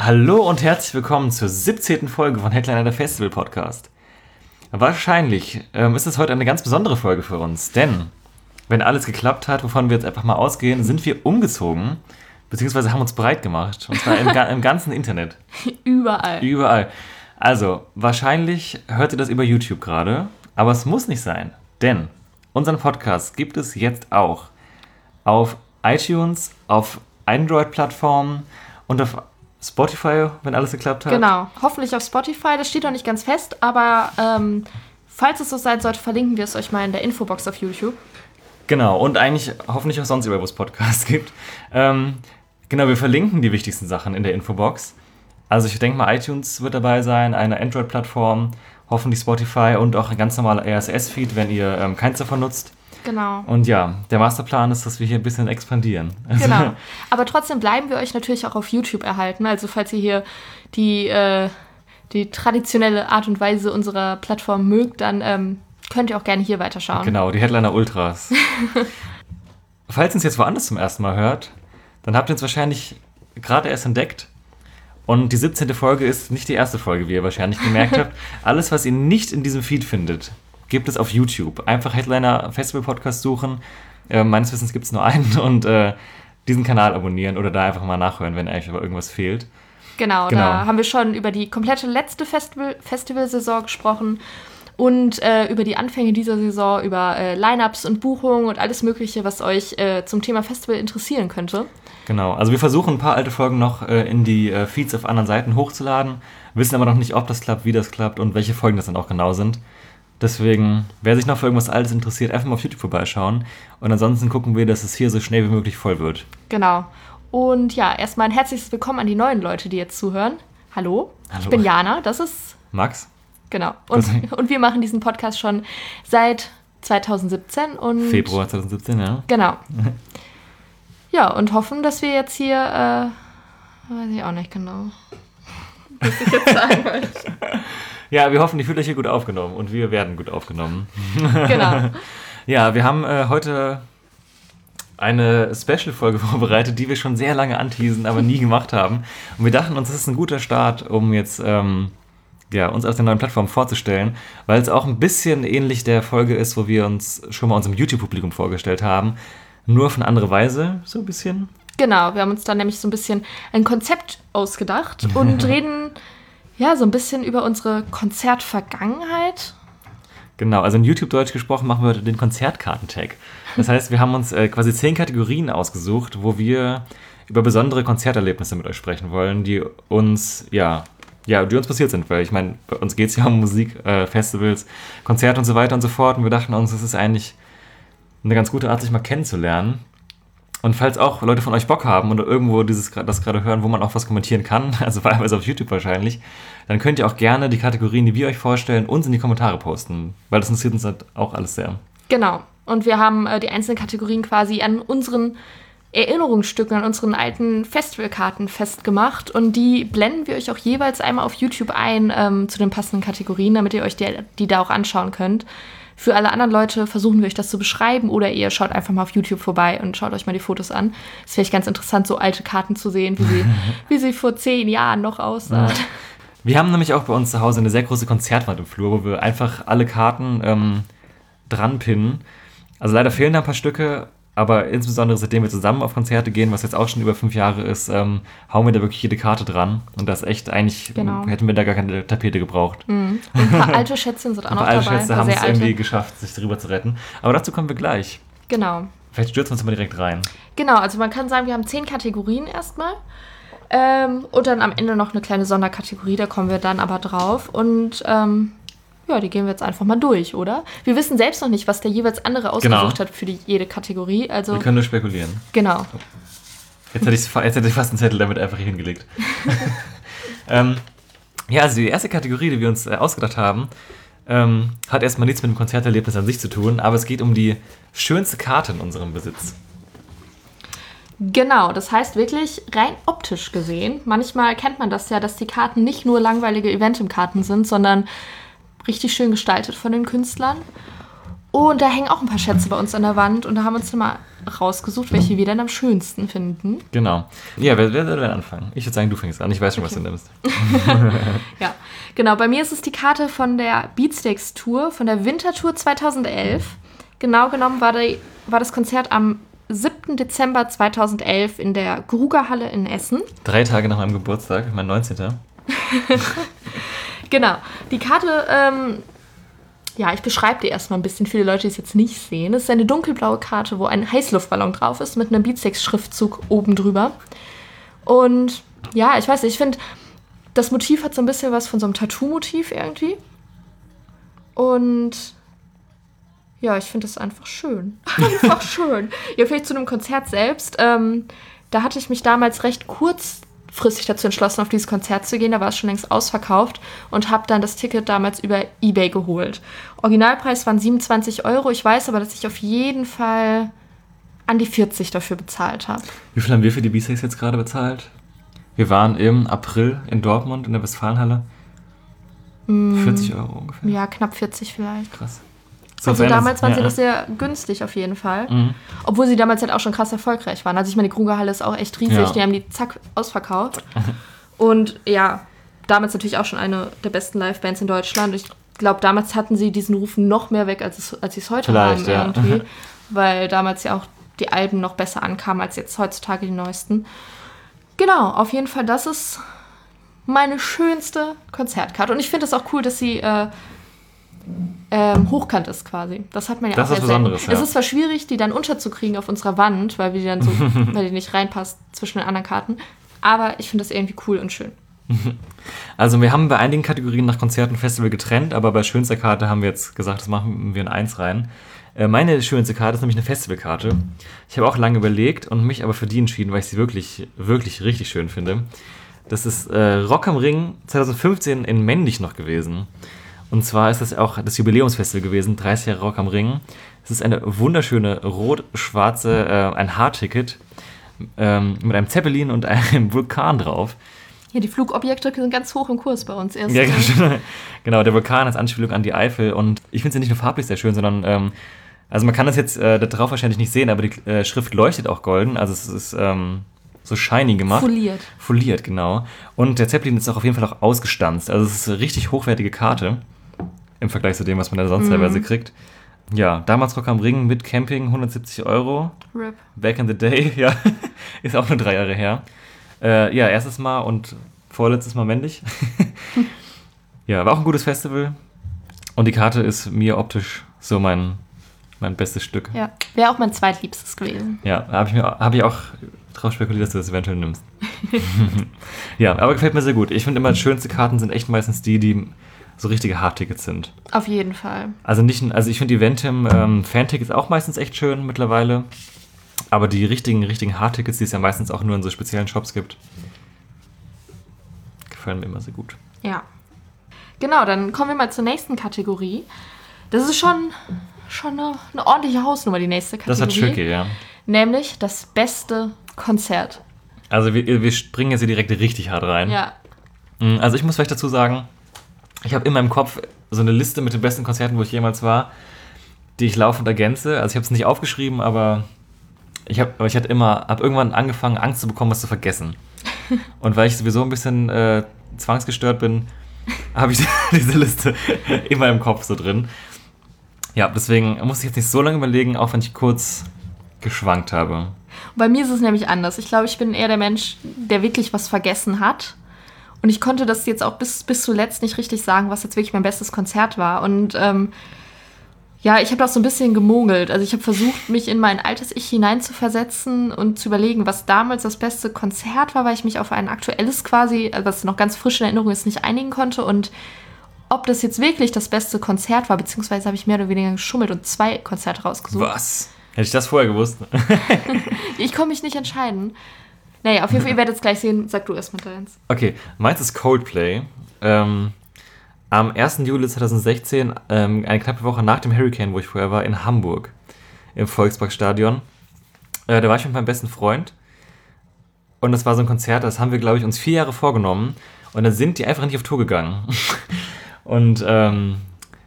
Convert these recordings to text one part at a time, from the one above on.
Hallo und herzlich willkommen zur 17. Folge von Headliner der Festival Podcast. Wahrscheinlich ist es heute eine ganz besondere Folge für uns, denn wenn alles geklappt hat, wovon wir jetzt einfach mal ausgehen, sind wir umgezogen, beziehungsweise haben uns breit gemacht, und zwar im ganzen Internet. Überall. Also, wahrscheinlich hört ihr das über YouTube gerade, aber es muss nicht sein, denn unseren Podcast gibt es jetzt auch auf iTunes, auf Android-Plattformen und auf Spotify, wenn alles geklappt hat. Genau, hoffentlich auf Spotify, das steht noch nicht ganz fest, aber falls es so sein sollte, verlinken wir es euch mal in der Infobox auf YouTube. Genau, und eigentlich hoffentlich auch sonst überall, wo es Podcasts gibt. Genau, wir verlinken die wichtigsten Sachen in der Infobox. Also ich denke mal, iTunes wird dabei sein, eine Android-Plattform, hoffentlich Spotify und auch ein ganz normaler RSS-Feed, wenn ihr keins davon nutzt. Genau. Und ja, der Masterplan ist, dass wir hier ein bisschen expandieren. Also genau, aber trotzdem bleiben wir euch natürlich auch auf YouTube erhalten. Also falls ihr hier die traditionelle Art und Weise unserer Plattform mögt, dann könnt ihr auch gerne hier weiterschauen. Genau, die Headliner Ultras. Falls ihr uns jetzt woanders zum ersten Mal hört, dann habt ihr uns wahrscheinlich gerade erst entdeckt. Und die 17. Folge ist nicht die erste Folge, wie ihr wahrscheinlich gemerkt habt. Alles, was ihr nicht in diesem Feed findet, gibt es auf YouTube. Einfach Headliner Festival Podcast suchen. Meines Wissens gibt es nur einen und diesen Kanal abonnieren oder da einfach mal nachhören, wenn eigentlich aber irgendwas fehlt. Genau, da haben wir schon über die komplette letzte Festivalsaison gesprochen und über die Anfänge dieser Saison, über Line-Ups und Buchungen und alles Mögliche, was euch zum Thema Festival interessieren könnte. Genau, also wir versuchen ein paar alte Folgen noch in die Feeds auf anderen Seiten hochzuladen, wissen aber noch nicht, ob das klappt, wie das klappt und welche Folgen das dann auch genau sind. Deswegen, wer sich noch für irgendwas Altes interessiert, einfach mal auf YouTube vorbeischauen. Und ansonsten gucken wir, dass es hier so schnell wie möglich voll wird. Genau. Und ja, erstmal ein herzliches Willkommen an die neuen Leute, die jetzt zuhören. Hallo. Ich bin Jana, das ist Max. Genau. Und wir machen diesen Podcast schon seit 2017. Und Februar 2017, ja. Genau. Ja, und hoffen, dass wir jetzt hier, weiß ich auch nicht genau, was ich jetzt sagen wollte. Ja, wir hoffen, ihr fühlt euch hier gut aufgenommen und wir werden gut aufgenommen. Genau. Ja, wir haben heute eine Special-Folge vorbereitet, die wir schon sehr lange anteasen, aber nie gemacht haben. Und wir dachten uns, das ist ein guter Start, um jetzt uns auf der neuen Plattform vorzustellen, weil es auch ein bisschen ähnlich der Folge ist, wo wir uns schon mal unserem YouTube-Publikum vorgestellt haben. Nur auf eine andere Weise, so ein bisschen. Genau, wir haben uns dann nämlich so ein bisschen ein Konzept ausgedacht und reden so ein bisschen über unsere Konzertvergangenheit. Genau, also in YouTube-Deutsch gesprochen machen wir heute den Konzertkarten-Tag. Das heißt, wir haben uns quasi 10 Kategorien ausgesucht, wo wir über besondere Konzerterlebnisse mit euch sprechen wollen, die uns, die uns passiert sind. Weil ich meine, bei uns geht es ja um Musik, Festivals, Konzerte und so weiter und so fort. Und wir dachten uns, das ist eigentlich eine ganz gute Art, sich mal kennenzulernen. Und falls auch Leute von euch Bock haben oder irgendwo das gerade hören, wo man auch was kommentieren kann, also wahlweise auf YouTube wahrscheinlich, dann könnt ihr auch gerne die Kategorien, die wir euch vorstellen, uns in die Kommentare posten, weil das interessiert uns halt auch alles sehr. Genau. Und wir haben die einzelnen Kategorien quasi an unseren Erinnerungsstücken, an unseren alten Festivalkarten festgemacht und die blenden wir euch auch jeweils einmal auf YouTube ein zu den passenden Kategorien, damit ihr euch die da auch anschauen könnt. Für alle anderen Leute versuchen wir euch das zu beschreiben oder ihr schaut einfach mal auf YouTube vorbei und schaut euch mal die Fotos an. Es ist vielleicht ganz interessant, so alte Karten zu sehen, wie sie vor 10 Jahren noch aussahen. Wir haben nämlich auch bei uns zu Hause eine sehr große Konzertwand im Flur, wo wir einfach alle Karten dran pinnen. Also leider fehlen da ein paar Stücke, aber insbesondere seitdem wir zusammen auf Konzerte gehen, was jetzt auch schon über 5 Jahre ist, hauen wir da wirklich jede Karte dran. Und das ist echt eigentlich, hätten wir da gar keine Tapete gebraucht. Mhm. Und ein paar alte Schätzchen sind auch noch dabei. Alte Schätze haben es irgendwie geschafft, sich darüber zu retten. Aber dazu kommen wir gleich. Genau. Vielleicht stürzen wir uns mal direkt rein. Genau, also man kann sagen, wir haben 10 Kategorien erstmal. Und dann am Ende noch eine kleine Sonderkategorie, da kommen wir dann aber drauf. Und die gehen wir jetzt einfach mal durch, oder? Wir wissen selbst noch nicht, was der jeweils andere ausgesucht hat für jede Kategorie. Also wir können nur spekulieren. Genau. Jetzt hätte ich fast einen Zettel damit einfach hier hingelegt. Also die erste Kategorie, die wir uns ausgedacht haben, hat erstmal nichts mit dem Konzerterlebnis an sich zu tun, aber es geht um die schönste Karte in unserem Besitz. Genau, das heißt wirklich rein optisch gesehen. Manchmal kennt man das ja, dass die Karten nicht nur langweilige Eventim-Karten sind, sondern richtig schön gestaltet von den Künstlern. Und da hängen auch ein paar Schätze bei uns an der Wand. Und da haben wir uns dann mal rausgesucht, welche wir dann am schönsten finden. Genau. Ja, wer soll denn anfangen? Ich würde sagen, du fängst an. Ich weiß schon, was du nimmst. Ja, genau. Bei mir ist es die Karte von der Beatsteaks Tour, von der Wintertour 2011. Genau genommen war das Konzert am 7. Dezember 2011 in der Grugerhalle in Essen. 3 Tage nach meinem Geburtstag, mein 19. Genau. Die Karte, ich beschreibe die erstmal ein bisschen, viele Leute, die es jetzt nicht sehen. Es ist eine dunkelblaue Karte, wo ein Heißluftballon drauf ist mit einem Beatsteaks-Schriftzug oben drüber. Und ja, ich weiß nicht, ich finde, das Motiv hat so ein bisschen was von so einem Tattoo-Motiv irgendwie. Und ja, ich finde das einfach schön. Einfach schön. Ja, vielleicht zu einem Konzert selbst. Da hatte ich mich damals recht kurzfristig dazu entschlossen, auf dieses Konzert zu gehen. Da war es schon längst ausverkauft und habe dann das Ticket damals über eBay geholt. Originalpreis waren 27 €. Ich weiß aber, dass ich auf jeden Fall an die 40 dafür bezahlt habe. Wie viel haben wir für die Beatsteaks jetzt gerade bezahlt? Wir waren im April in Dortmund in der Westfalenhalle. 40 € ungefähr. Ja, knapp 40 vielleicht. Krass. Also damals waren sie doch sehr günstig auf jeden Fall. Mhm. Obwohl sie damals halt auch schon krass erfolgreich waren. Also ich meine, die Grugerhalle ist auch echt riesig. Ja. Die haben die zack ausverkauft. Und ja, damals natürlich auch schon eine der besten Livebands in Deutschland. Ich glaube, damals hatten sie diesen Ruf noch mehr weg, als sie es heute haben irgendwie. Weil damals ja auch die Alben noch besser ankamen als jetzt heutzutage die neuesten. Genau, auf jeden Fall, das ist meine schönste Konzertkarte. Und ich finde es auch cool, dass sie hochkant ist quasi. Das hat man ja das auch ist Besonderes, selten. Es ist zwar schwierig, die dann unterzukriegen auf unserer Wand, weil die nicht reinpasst zwischen den anderen Karten, aber ich finde das irgendwie cool und schön. Also wir haben bei einigen Kategorien nach Konzert und Festival getrennt, aber bei schönster Karte haben wir jetzt gesagt, das machen wir in 1 rein. Meine schönste Karte ist nämlich eine Festivalkarte. Ich habe auch lange überlegt und mich aber für die entschieden, weil ich sie wirklich, wirklich richtig schön finde. Das ist Rock am Ring 2015 in Männlich noch gewesen. Und zwar ist das auch das Jubiläumsfestival gewesen, 30 Jahre Rock am Ring. Es ist eine wunderschöne rot-schwarze, ein Haarticket mit einem Zeppelin und einem Vulkan drauf. Ja, die Flugobjekte sind ganz hoch im Kurs bei uns erst. Ja, genau, der Vulkan als Anspielung an die Eifel. Und ich finde sie nicht nur farblich sehr schön, sondern, also man kann das jetzt da drauf wahrscheinlich nicht sehen, aber die Schrift leuchtet auch golden. Also es ist so shiny gemacht. Foliert, genau. Und der Zeppelin ist auch auf jeden Fall auch ausgestanzt. Also es ist eine richtig hochwertige Karte im Vergleich zu dem, was man da sonst teilweise kriegt. Ja, damals Rock am Ring mit Camping, 170 €. RIP. Back in the day, ja. Ist auch nur 3 Jahre her. Ja, erstes Mal und vorletztes Mal männlich. Ja, war auch ein gutes Festival. Und die Karte ist mir optisch so mein bestes Stück. Ja, wäre auch mein zweitliebstes gewesen. Ja, hab ich auch drauf spekuliert, dass du das eventuell nimmst. Ja, aber gefällt mir sehr gut. Ich finde immer, die schönste Karten sind echt meistens die so richtige Hardtickets sind. Auf jeden Fall. Also ich finde die Eventim Fan-Tickets auch meistens echt schön mittlerweile. Aber die richtigen Hardtickets, die es ja meistens auch nur in so speziellen Shops gibt, gefallen mir immer sehr gut. Ja. Genau, dann kommen wir mal zur nächsten Kategorie. Das ist schon eine ordentliche Hausnummer, die nächste Kategorie. Das wird tricky, ja. Nämlich das beste Konzert. Also wir springen jetzt hier direkt richtig hart rein. Ja. Also ich muss vielleicht dazu sagen, ich habe in meinem Kopf so eine Liste mit den besten Konzerten, wo ich jemals war, die ich laufend ergänze. Also ich habe es nicht aufgeschrieben, aber ich habe irgendwann angefangen, Angst zu bekommen, was zu vergessen. Und weil ich sowieso ein bisschen zwangsgestört bin, habe ich diese Liste in meinem Kopf so drin. Ja, deswegen muss ich jetzt nicht so lange überlegen, auch wenn ich kurz geschwankt habe. Bei mir ist es nämlich anders. Ich glaube, ich bin eher der Mensch, der wirklich was vergessen hat. Und ich konnte das jetzt auch bis zuletzt nicht richtig sagen, was jetzt wirklich mein bestes Konzert war. Und ja, ich habe auch so ein bisschen gemogelt. Also ich habe versucht, mich in mein altes Ich hineinzuversetzen und zu überlegen, was damals das beste Konzert war, weil ich mich auf ein aktuelles quasi, was noch ganz frisch in Erinnerung ist, nicht einigen konnte. Und ob das jetzt wirklich das beste Konzert war, beziehungsweise habe ich mehr oder weniger geschummelt und 2 Konzerte rausgesucht. Was? Hätte ich das vorher gewusst? Ich konnte mich nicht entscheiden. Naja, auf jeden Fall, ihr werdet es gleich sehen. Sag du erstmal deins. Okay, meins ist Coldplay. Am 1. Juli 2016, eine knappe Woche nach dem Hurricane, wo ich vorher war, in Hamburg, im Volksparkstadion. Da war ich mit meinem besten Freund. Und das war so ein Konzert, das haben wir, glaube ich, uns 4 Jahre vorgenommen. Und dann sind die einfach nicht auf Tour gegangen. Und ja,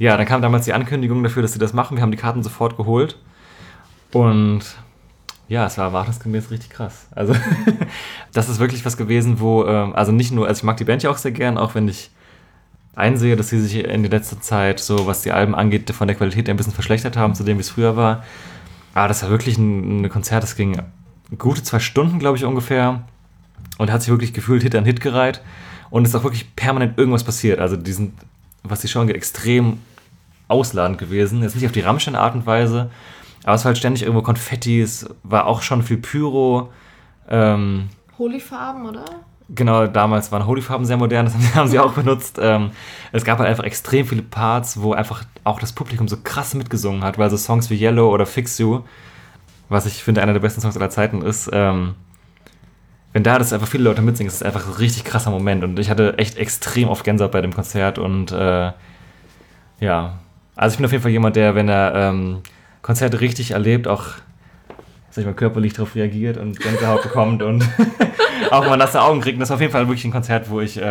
ja, dann kam damals die Ankündigung dafür, dass sie das machen. Wir haben die Karten sofort geholt. Und ja, es war erwartungsgemäß richtig krass. Also das ist wirklich was gewesen, wo, also nicht nur, also ich mag die Band ja auch sehr gern, auch wenn ich einsehe, dass sie sich in der letzten Zeit, so was die Alben angeht, von der Qualität ein bisschen verschlechtert haben, zu dem, wie es früher war. Aber das war wirklich ein Konzert, das ging gute 2 Stunden, glaube ich, ungefähr. Und hat sich wirklich gefühlt Hit an Hit gereiht. Und es ist auch wirklich permanent irgendwas passiert. Also die sind, was die Show angeht, extrem ausladend gewesen. Jetzt nicht auf die Rammstein-Art und Weise, aber es war halt ständig irgendwo Konfetti, es war auch schon viel Pyro. Holyfarben, oder? Genau, damals waren Holyfarben sehr modern, das haben sie auch benutzt. Es gab halt einfach extrem viele Parts, wo einfach auch das Publikum so krass mitgesungen hat, weil so Songs wie Yellow oder Fix You, was ich finde einer der besten Songs aller Zeiten ist, wenn da das einfach viele Leute mitsingen, ist es einfach ein richtig krasser Moment. Und ich hatte echt extrem oft Gänsehaut bei dem Konzert. Und ja, also ich bin auf jeden Fall jemand, der, wenn er Konzerte richtig erlebt, auch, sag ich mal, körperlich darauf reagiert und Gänsehaut bekommt und auch mal nasse Augen kriegt. Und das war auf jeden Fall wirklich ein Konzert, wo ich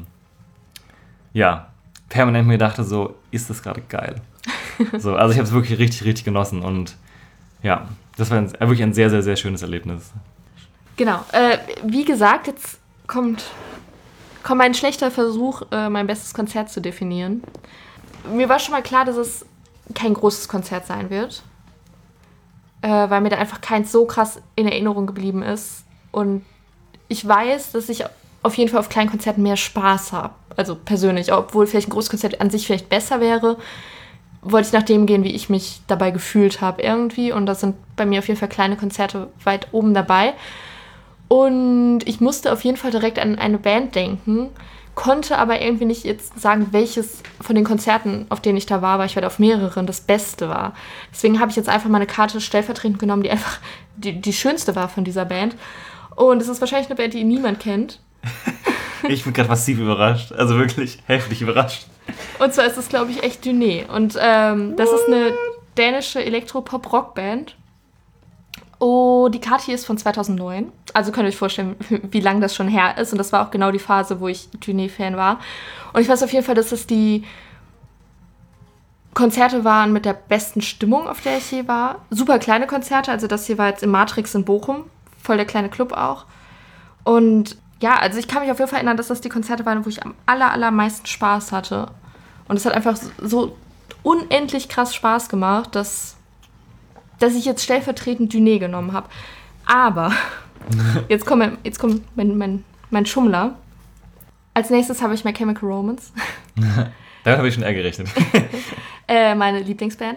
ja, permanent mir dachte, so, ist das gerade geil. So, also ich habe es wirklich richtig, richtig genossen. Und ja, das war wirklich ein sehr, sehr, sehr schönes Erlebnis. Genau. Wie gesagt, jetzt kommt ein schlechter Versuch, mein bestes Konzert zu definieren. Mir war schon mal klar, dass es kein großes Konzert sein wird, weil mir da einfach keins so krass in Erinnerung geblieben ist. Und ich weiß, dass ich auf jeden Fall auf kleinen Konzerten mehr Spaß habe. Also persönlich, obwohl vielleicht ein großes Konzert an sich vielleicht besser wäre, wollte ich nach dem gehen, wie ich mich dabei gefühlt habe irgendwie. Und da sind bei mir auf jeden Fall kleine Konzerte weit oben dabei. Und ich musste auf jeden Fall direkt an eine Band denken, konnte aber irgendwie nicht jetzt sagen, welches von den Konzerten, auf denen ich da war, weil ich auf mehreren, das Beste war. Deswegen habe ich jetzt einfach meine Karte stellvertretend genommen, die einfach die schönste war von dieser Band. Und es ist wahrscheinlich eine Band, die niemand kennt. Ich bin gerade massiv überrascht, also wirklich heftig überrascht. Und zwar ist es, glaube ich, echt Duné. Und das ist eine dänische Elektropop-Rock-Band. Oh, die Karte hier ist von 2009. Also könnt ihr euch vorstellen, wie lange das schon her ist. Und das war auch genau die Phase, wo ich Duné-Fan war. Und ich weiß auf jeden Fall, dass es die Konzerte waren mit der besten Stimmung, auf der ich je war. Super kleine Konzerte. Also das hier war jetzt im Matrix in Bochum. Voll der kleine Club auch. Und ja, also ich kann mich auf jeden Fall erinnern, dass das die Konzerte waren, wo ich am allermeisten Spaß hatte. Und es hat einfach so unendlich krass Spaß gemacht, dass ich jetzt stellvertretend Duné genommen habe. Aber jetzt kommt mein Schummler. Als nächstes habe ich My Chemical Romance. Damit habe ich schon eher gerechnet. Meine Lieblingsband.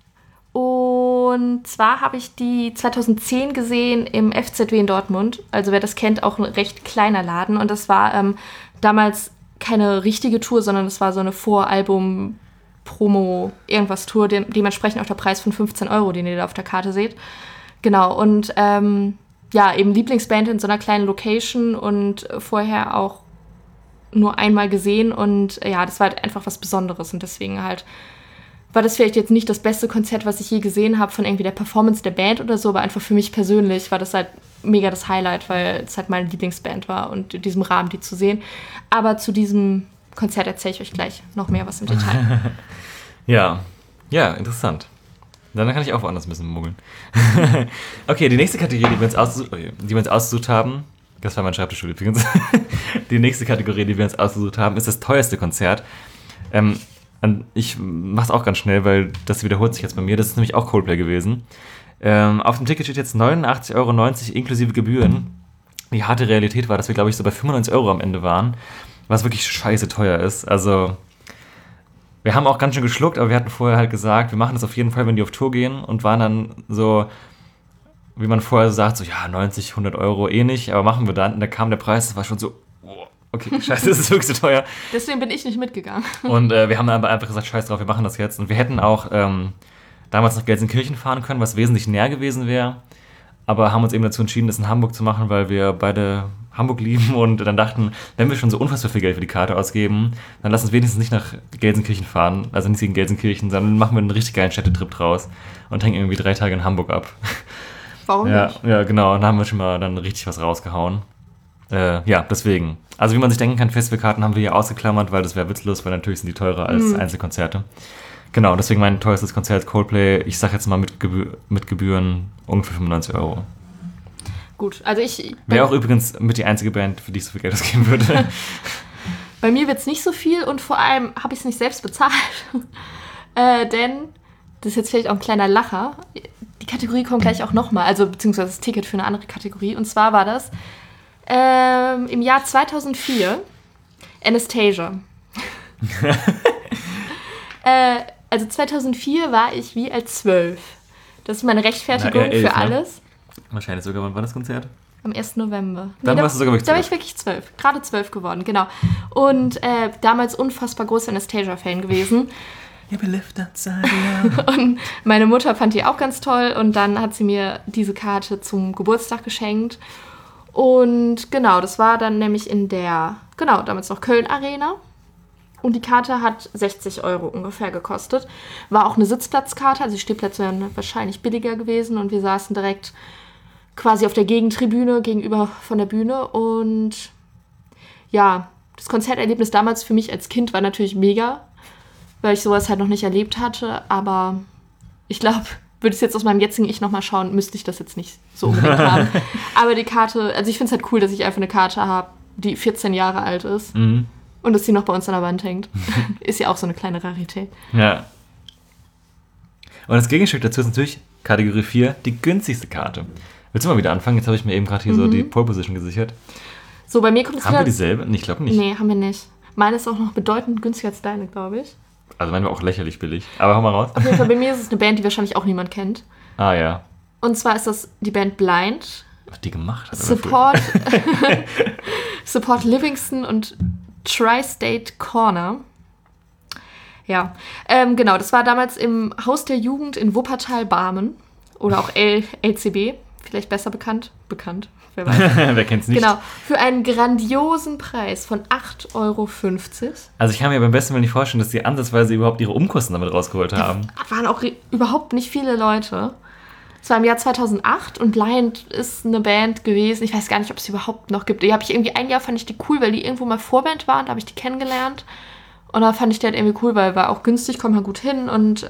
Und zwar habe ich die 2010 gesehen im FZW in Dortmund. Also wer das kennt, auch ein recht kleiner Laden. Und das war damals keine richtige Tour, sondern es war so eine Voralbum- Promo-Irgendwas-Tour, dementsprechend auch der Preis von 15 €, den ihr da auf der Karte seht. Genau, und ja, eben Lieblingsband in so einer kleinen Location und vorher auch nur einmal gesehen und ja, das war halt einfach was Besonderes und deswegen halt war das vielleicht jetzt nicht das beste Konzert, was ich je gesehen habe von irgendwie der Performance der Band oder so, aber einfach für mich persönlich war das halt mega das Highlight, weil es halt meine Lieblingsband war und in diesem Rahmen die zu sehen. Aber zu diesem Konzert erzähle ich euch gleich noch mehr was im Detail. Ja, interessant. Dann kann ich auch woanders ein bisschen muggeln. Okay, die nächste Kategorie, die wir uns ausgesucht haben, das war mein Schreibtischstuhl übrigens, die nächste Kategorie, die wir uns ausgesucht haben, ist das teuerste Konzert. Ich mach's auch ganz schnell, weil das wiederholt sich jetzt bei mir. Das ist nämlich auch Coldplay gewesen. Auf dem Ticket steht jetzt 89,90 € inklusive Gebühren. Die harte Realität war, dass wir, glaube ich, so bei 95 € am Ende waren, was wirklich scheiße teuer ist. Also, wir haben auch ganz schön geschluckt, aber wir hatten vorher halt gesagt, wir machen das auf jeden Fall, wenn die auf Tour gehen und waren dann so, wie man vorher sagt, so, ja, 90, 100 € eh nicht, aber machen wir dann. Und da kam der Preis, das war schon so, oh, okay, scheiße, das ist wirklich so teuer. Deswegen bin ich nicht mitgegangen. Und wir haben dann aber einfach gesagt, scheiß drauf, wir machen das jetzt. Und wir hätten auch damals nach Gelsenkirchen fahren können, was wesentlich näher gewesen wäre, aber haben uns eben dazu entschieden, das in Hamburg zu machen, weil wir beide Hamburg lieben und dann dachten, wenn wir schon so unfassbar viel Geld für die Karte ausgeben, dann lass uns wenigstens nicht nach Gelsenkirchen fahren, also nicht gegen Gelsenkirchen, sondern machen wir einen richtig geilen Städtetrip draus und hängen irgendwie 3 Tage in Hamburg ab. Warum nicht? Ja, genau, und da haben wir schon mal dann richtig was rausgehauen. Ja, deswegen. Also wie man sich denken kann, Festivalkarten haben wir hier ausgeklammert, weil das wäre witzlos, weil natürlich sind die teurer als Einzelkonzerte. Genau, deswegen mein teuerstes Konzert Coldplay, ich sag jetzt mal mit Gebühren ungefähr 95 €. Gut, also ich... Wäre auch übrigens mit die einzige Band, für die ich so viel Geld ausgeben würde. Bei mir wird es nicht so viel und vor allem habe ich es nicht selbst bezahlt. Denn, das ist jetzt vielleicht auch ein kleiner Lacher, die Kategorie kommt gleich auch nochmal, also beziehungsweise das Ticket für eine andere Kategorie. Und zwar war das im Jahr 2004 Anastasia. Also 2004 war ich wie alt 12. Das ist meine Rechtfertigung 11, für alles. Wahrscheinlich sogar, wann war das Konzert? Am 1. November. Dann warst du sogar wirklich 12. Da war ich wirklich 12. Gerade 12 geworden, genau. Und damals unfassbar großer Anastasia-Fan gewesen. Und meine Mutter fand die auch ganz toll und dann hat sie mir diese Karte zum Geburtstag geschenkt. Und genau, das war dann nämlich in der, damals noch Köln Arena. Und die Karte hat 60 € ungefähr gekostet. War auch eine Sitzplatzkarte, also die Stehplätze wären wahrscheinlich billiger gewesen. Und wir saßen direkt quasi auf der Gegentribüne gegenüber von der Bühne. Und ja, das Konzerterlebnis damals für mich als Kind war natürlich mega, weil ich sowas halt noch nicht erlebt hatte. Aber ich glaube, würde ich es jetzt aus meinem jetzigen Ich nochmal schauen, müsste ich das jetzt nicht so unbedingt haben. Aber die Karte, also ich finde es halt cool, dass ich einfach eine Karte habe, die 14 Jahre alt ist. Und dass die noch bei uns an der Wand hängt. Ist ja auch so eine kleine Rarität. Ja. Und das Gegenstück dazu ist natürlich Kategorie 4, die günstigste Karte. Willst du mal wieder anfangen? Jetzt habe ich mir eben gerade hier so die Pole Position gesichert. So, bei mir kommt es Haben wir dieselbe? Nee, ich glaube nicht. Nee, haben wir nicht. Meine ist auch noch bedeutend günstiger als deine, glaube ich. Also meine war auch lächerlich billig. Aber hau mal raus. Auf jeden Fall, bei mir ist es eine Band, die wahrscheinlich auch niemand kennt. Ah ja. Und zwar ist das die Band Blind. Was die gemacht hat. Support Livingston und Tri-State Corner. Ja, genau, das war damals im Haus der Jugend in Wuppertal-Barmen. Oder auch LCB, vielleicht besser bekannt. Wer weiß. Wer kennt's nicht? Genau, für einen grandiosen Preis von 8,50 €. Also ich kann mir beim besten Willen nicht vorstellen, dass die ansatzweise überhaupt ihre Umkosten damit rausgeholt haben. Da waren auch überhaupt nicht viele Leute. Es war im Jahr 2008 und Blind ist eine Band gewesen. Ich weiß gar nicht, ob es sie überhaupt noch gibt. Die habe ich irgendwie ein Jahr, fand ich die cool, weil die irgendwo mal Vorband waren. Da habe ich die kennengelernt. Und da fand ich die halt irgendwie cool, weil war auch günstig, kommt man gut hin. Und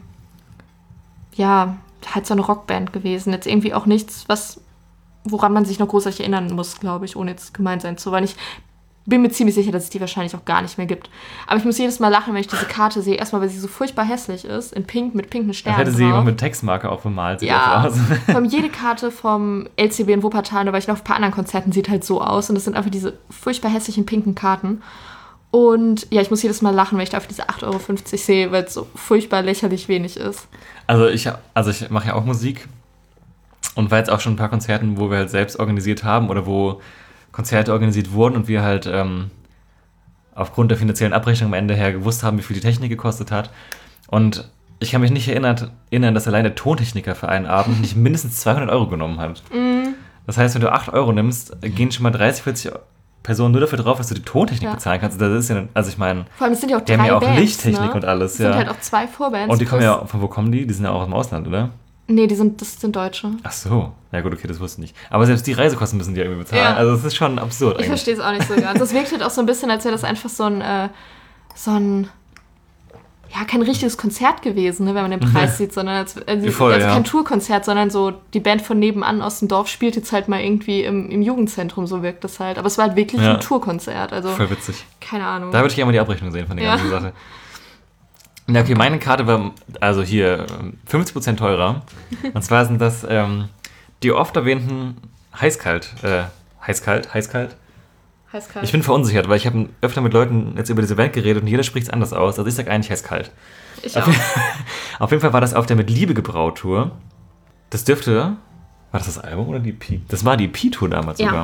ja, halt so eine Rockband gewesen. Jetzt irgendwie auch nichts, woran man sich noch großartig erinnern muss, glaube ich, ohne jetzt gemein sein zu wollen. Ich bin mir ziemlich sicher, dass es die wahrscheinlich auch gar nicht mehr gibt. Aber ich muss jedes Mal lachen, wenn ich diese Karte sehe. Erstmal, weil sie so furchtbar hässlich ist, in pink, mit pinken Sternen hätte sie drauf. immer mit Textmarker auch bemalt. Ja, vor allem jede Karte vom LCB in Wuppertal, da war ich noch auf ein paar anderen Konzerten, sieht halt so aus. Und das sind einfach diese furchtbar hässlichen pinken Karten. Und ja, ich muss jedes Mal lachen, wenn ich da auf diese 8,50 € sehe, weil es so furchtbar lächerlich wenig ist. Also ich mache ja auch Musik und war jetzt auch schon ein paar Konzerten, wo wir halt selbst organisiert haben oder wo Konzerte organisiert wurden und wir halt aufgrund der finanziellen Abrechnung am Ende her gewusst haben, wie viel die Technik gekostet hat. Und ich kann mich nicht erinnern, dass allein der Tontechniker für einen Abend nicht mindestens 200 € genommen hat. Das heißt, wenn du 8 € nimmst, gehen schon mal 30, 40 Personen nur dafür drauf, dass du die Tontechnik bezahlen kannst. Das ist ja, also ich meine, vor allem, es sind ja auch die haben ja auch Bands, Lichttechnik, ne? Und alles. Es sind halt auch 2 Vorbands. Und die kommen ja, von wo kommen die? Die sind ja auch aus dem Ausland, oder? Nee, das sind Deutsche. Ach so. Ja gut, okay, das wusste ich nicht. Aber selbst die Reisekosten müssen die ja irgendwie bezahlen. Ja. Also das ist schon absurd Ich verstehe es auch nicht so ganz. Das wirkt halt auch so ein bisschen, als wäre das einfach so ein ja, kein richtiges Konzert gewesen, ne, wenn man den Preis sieht, sondern kein Tourkonzert, sondern so die Band von nebenan aus dem Dorf spielt jetzt halt mal irgendwie im Jugendzentrum, so wirkt das halt. Aber es war halt wirklich ein Tourkonzert. Also, voll witzig. Keine Ahnung. Da würde ich gerne mal die Abrechnung sehen von der ganzen Sache. Ja, okay, meine Karte war also hier 50% teurer. Und zwar sind das die oft erwähnten Heißkalt. Ich bin verunsichert, weil ich habe öfter mit Leuten jetzt über diese Band geredet und jeder spricht es anders aus. Also ich sage eigentlich heiß-kalt. Ich auch. Auf jeden Fall war das auf der Mit Liebe gebraut Tour. Das dürfte... War das Album oder die EP? Das war die EP-Tour damals sogar.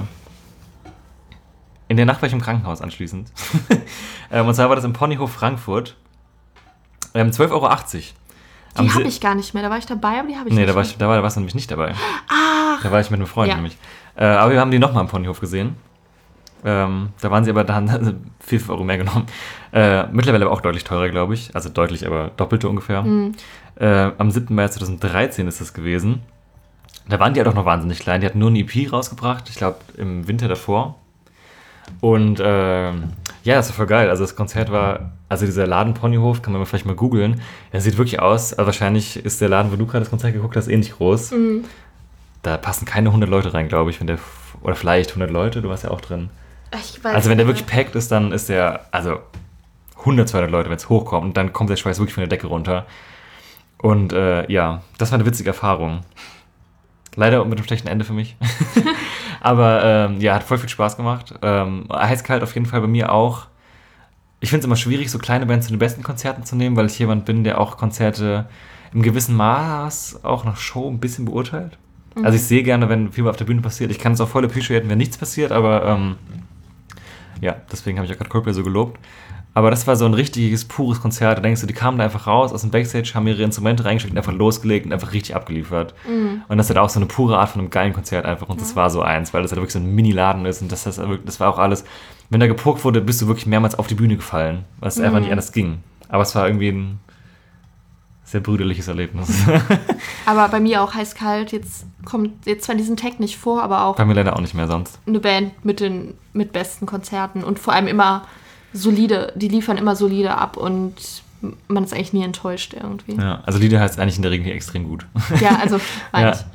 In der Nacht war ich im Krankenhaus anschließend. Und zwar war das im Ponyhof Frankfurt. 12,80 €. Die habe ich gar nicht mehr. Da war ich dabei, aber die habe ich nicht mehr. Da warst du nämlich nicht dabei. Ach. Da war ich mit einem Freund nämlich. Aber wir haben die nochmal im Ponyhof gesehen. Da waren sie aber dann 4 € mehr genommen. Mittlerweile aber auch deutlich teurer, glaube ich. Also deutlich, aber doppelte ungefähr. Am 7. März 2013 ist das gewesen. Da waren die halt auch noch wahnsinnig klein. Die hatten nur eine EP rausgebracht, ich glaube im Winter davor. Und ja, das war voll geil. Also das Konzert war, also dieser Laden Ponyhof, kann man vielleicht mal googeln. Der sieht wirklich aus, also wahrscheinlich ist der Laden, wo du gerade das Konzert geguckt hast, ähnlich groß. Da passen keine 100 Leute rein, glaube ich, wenn der, oder vielleicht 100 Leute, du warst ja auch drin. Ich weiß Also wenn der nicht. wirklich packt ist, dann ist der, also 100, 200 Leute, wenn es hochkommt, und dann kommt der Schweiß wirklich von der Decke runter. Und ja, das war eine witzige Erfahrung. Leider mit einem schlechten Ende für mich. Aber ja, hat voll viel Spaß gemacht. Eiskalt auf jeden Fall bei mir auch. Ich finde es immer schwierig, so kleine Bands zu den besten Konzerten zu nehmen, weil ich jemand bin, der auch Konzerte im gewissen Maß auch nach Show ein bisschen beurteilt. Also ich sehe gerne, wenn viel auf der Bühne passiert. Ich kann es auch voll appreciaten, wenn nichts passiert, aber ja, deswegen habe ich auch gerade Coldplay so gelobt. Aber das war so ein richtiges, pures Konzert. Da denkst du, die kamen da einfach raus aus dem Backstage, haben ihre Instrumente reingesteckt und einfach losgelegt und einfach richtig abgeliefert. Und das ist halt auch so eine pure Art von einem geilen Konzert einfach. Und das war so eins, weil das halt wirklich so ein Mini-Laden ist. Und das war auch alles. Wenn da gepokt wurde, bist du wirklich mehrmals auf die Bühne gefallen, weil es einfach nicht anders ging. Aber es war irgendwie ein sehr brüderliches Erlebnis. Aber bei mir auch heiß-kalt. Jetzt kommt zwar in diesem Tag nicht vor, aber auch Bei mir leider auch nicht mehr sonst. eine Band mit besten Konzerten und vor allem immer solide. Die liefern immer solide ab und man ist eigentlich nie enttäuscht irgendwie. Ja, also Lieder heißt eigentlich in der Regel extrem gut. Ja, also meine ich.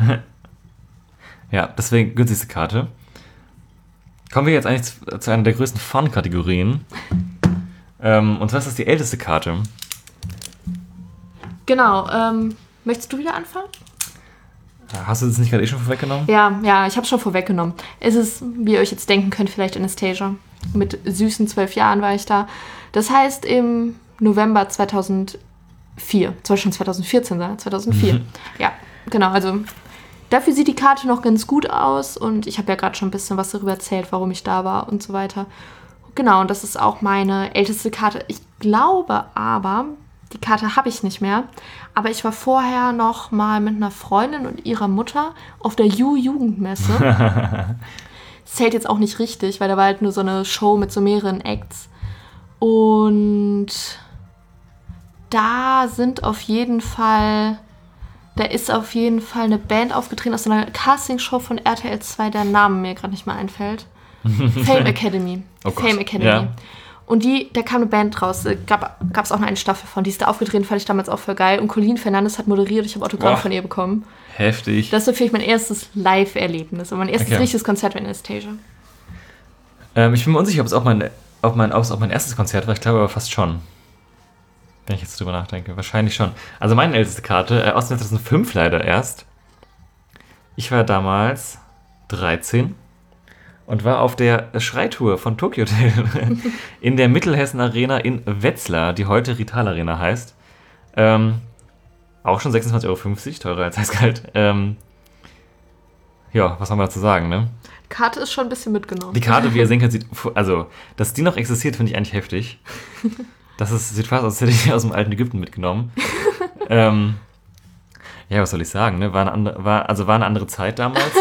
Ja, deswegen günstigste Karte. Kommen wir jetzt eigentlich zu einer der größten Fun-Kategorien. Und zwar ist das die älteste Karte. Genau. Möchtest du wieder anfangen? Hast du das nicht gerade schon vorweggenommen? Ja, ich habe schon vorweggenommen. Es ist, wie ihr euch jetzt denken könnt, vielleicht Anastasia. Mit süßen 12 Jahren war ich da. Das heißt, im November 2004. Soll schon 2014 sein? 2004. Ja, genau. Also dafür sieht die Karte noch ganz gut aus. Und ich habe ja gerade schon ein bisschen was darüber erzählt, warum ich da war und so weiter. Genau, und das ist auch meine älteste Karte. Ich glaube aber, die Karte habe ich nicht mehr. Aber ich war vorher noch mal mit einer Freundin und ihrer Mutter auf der Jugendmesse. Das zählt jetzt auch nicht richtig, weil da war halt nur so eine Show mit so mehreren Acts. Und da ist auf jeden Fall eine Band aufgetreten aus einer Castingshow von RTL 2, deren Name mir gerade nicht mehr einfällt. Fame Academy. Oh Gott. Fame Academy. Ja. Und da kam eine Band raus. Gab es auch noch eine Staffel von. Die ist da aufgetreten, fand ich damals auch voll geil. Und Colleen Fernandes hat moderiert. Ich habe Autogramm von ihr bekommen. Heftig. Das ist vielleicht mein erstes Live-Erlebnis. Und mein erstes richtiges Konzert war in Anastasia. Ich bin mir unsicher, ob es auch mein erstes Konzert war. Ich glaube aber fast schon. Wenn ich jetzt drüber nachdenke. Wahrscheinlich schon. Also meine älteste Karte, aus 2005 leider erst. Ich war damals 13 und war auf der Schreitour von Tokyo Hotel in der Mittelhessen Arena in Wetzlar, die heute Rital Arena heißt. Auch schon 26,50 Euro, teurer als eiskalt. Ja, was haben wir dazu sagen, ne? Die Karte ist schon ein bisschen mitgenommen. Die Karte, wie ihr sehen könnt, also, dass die noch existiert, finde ich eigentlich heftig. Sieht fast aus, als hätte ich die aus dem alten Ägypten mitgenommen. Ja, was soll ich sagen, ne? War eine andere Zeit damals.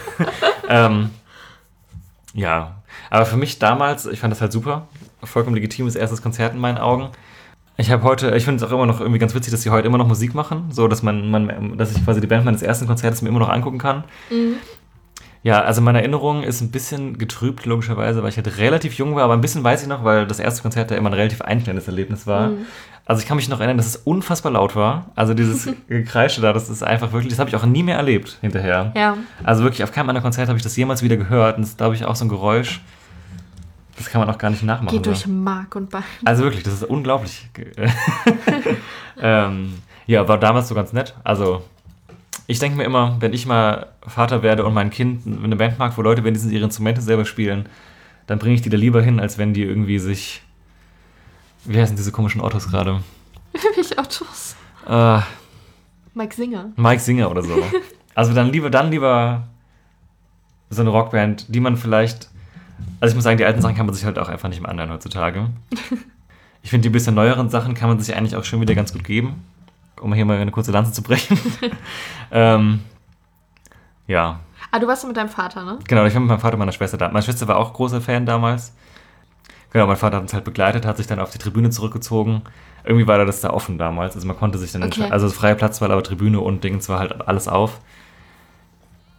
Ja, aber für mich damals, ich fand das halt super. Vollkommen legitimes erstes Konzert in meinen Augen. Ich finde es auch immer noch irgendwie ganz witzig, dass sie heute immer noch Musik machen, so dass dass ich quasi die Band meines ersten Konzertes mir immer noch angucken kann. Ja, also meine Erinnerung ist ein bisschen getrübt, logischerweise, weil ich halt relativ jung war, aber ein bisschen weiß ich noch, weil das erste Konzert ja immer ein relativ einschneidendes Erlebnis war. Also ich kann mich noch erinnern, dass es unfassbar laut war. Also dieses Gekreische da, das ist einfach wirklich, das habe ich auch nie mehr erlebt hinterher. Ja. Also wirklich, auf keinem anderen Konzert habe ich das jemals wieder gehört. Und das ist, glaube ich, auch so ein Geräusch, das kann man auch gar nicht nachmachen. Geht durch Mark und Bein. Also wirklich, das ist unglaublich. Ja, war damals so ganz nett. Also ich denke mir immer, wenn ich mal Vater werde und mein Kind eine Band mag, wo Leute wenigstens ihre Instrumente selber spielen, dann bringe ich die da lieber hin, als wenn die irgendwie sich... Wie heißen diese komischen Autos gerade? Welche Autos? Mike Singer. Mike Singer oder so. Also dann lieber so eine Rockband, die man vielleicht... Also ich muss sagen, die alten Sachen kann man sich halt auch einfach nicht mehr anhören heutzutage. Ich finde, die bisschen neueren Sachen kann man sich eigentlich auch schon wieder ganz gut geben. Um hier mal eine kurze Lanze zu brechen. Ja. Ah, du warst mit deinem Vater, ne? Genau, ich war mit meinem Vater und meiner Schwester da. Meine Schwester war auch großer Fan damals. Genau, mein Vater hat uns halt begleitet, hat sich dann auf die Tribüne zurückgezogen. Irgendwie war das da offen damals. Also man konnte sich dann entscheiden. Also freie Platzwahl, aber Tribüne und Dings war halt alles auf.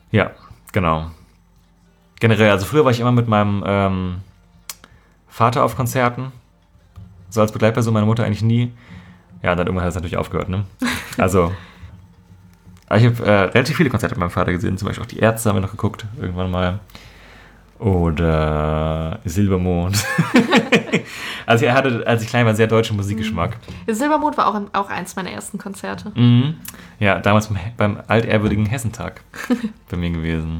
Ja, genau. Generell, also früher war ich immer mit meinem Vater auf Konzerten. So als Begleitperson, meine Mutter eigentlich nie. Ja, dann irgendwann hat es natürlich aufgehört, ne? Also, ich habe relativ viele Konzerte mit meinem Vater gesehen. Zum Beispiel auch die Ärzte haben wir noch geguckt, irgendwann mal. Oder Silbermond. Also er hatte, als ich klein war, sehr deutschen Musikgeschmack. Silbermond war auch eins meiner ersten Konzerte. Mhm. Ja, damals beim altehrwürdigen Hessentag bei mir gewesen.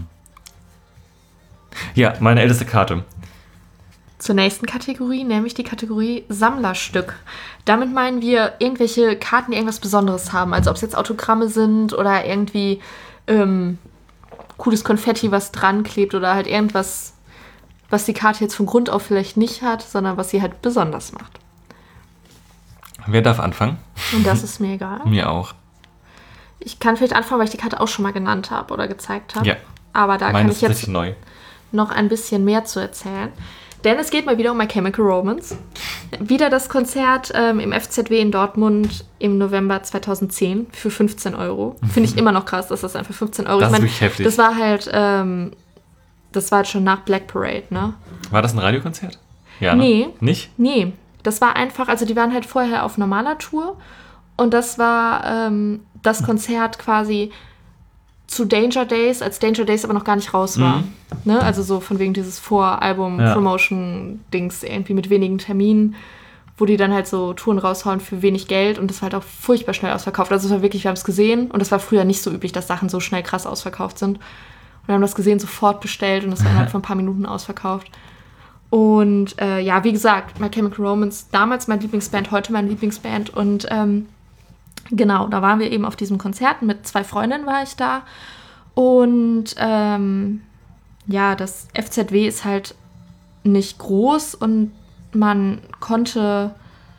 Ja, meine älteste Karte. Zur nächsten Kategorie, nämlich die Kategorie Sammlerstück. Damit meinen wir irgendwelche Karten, die irgendwas Besonderes haben. Also ob es jetzt Autogramme sind oder irgendwie cooles Konfetti, was dran klebt oder halt irgendwas, was die Karte jetzt von Grund auf vielleicht nicht hat, sondern was sie halt besonders macht. Wer darf anfangen? Und das ist mir egal. Mir auch. Ich kann vielleicht anfangen, weil ich die Karte auch schon mal genannt habe oder gezeigt habe. Ja. Aber da kann ich jetzt neu. noch ein bisschen mehr zu erzählen. Denn es geht mal wieder um My Chemical Romance. Wieder das Konzert im FZW in Dortmund im November 2010 für 15 €. Finde ich immer noch krass, dass das einfach 15 €. Das ist wirklich heftig. Das war halt schon nach Black Parade, ne? War das ein Radiokonzert? Ja, ne? Nee. Nicht? Nee, das war einfach, also die waren halt vorher auf normaler Tour und das war das Konzert quasi zu Danger Days, als Danger Days aber noch gar nicht raus war. Ne? Also so von wegen dieses Voralbum-Promotion-Dings irgendwie mit wenigen Terminen, wo die dann halt so Touren raushauen für wenig Geld und das war halt auch furchtbar schnell ausverkauft. Also es war wirklich, wir haben es gesehen und das war früher nicht so üblich, dass Sachen so schnell krass ausverkauft sind. Und wir haben das gesehen, sofort bestellt und das war innerhalb von ein paar Minuten ausverkauft. Und ja, wie gesagt, My Chemical Romance, damals meine Lieblingsband, heute meine Lieblingsband und genau, da waren wir eben auf diesem Konzert. Mit 2 Freundinnen war ich da. Und ja, das FZW ist halt nicht groß und man konnte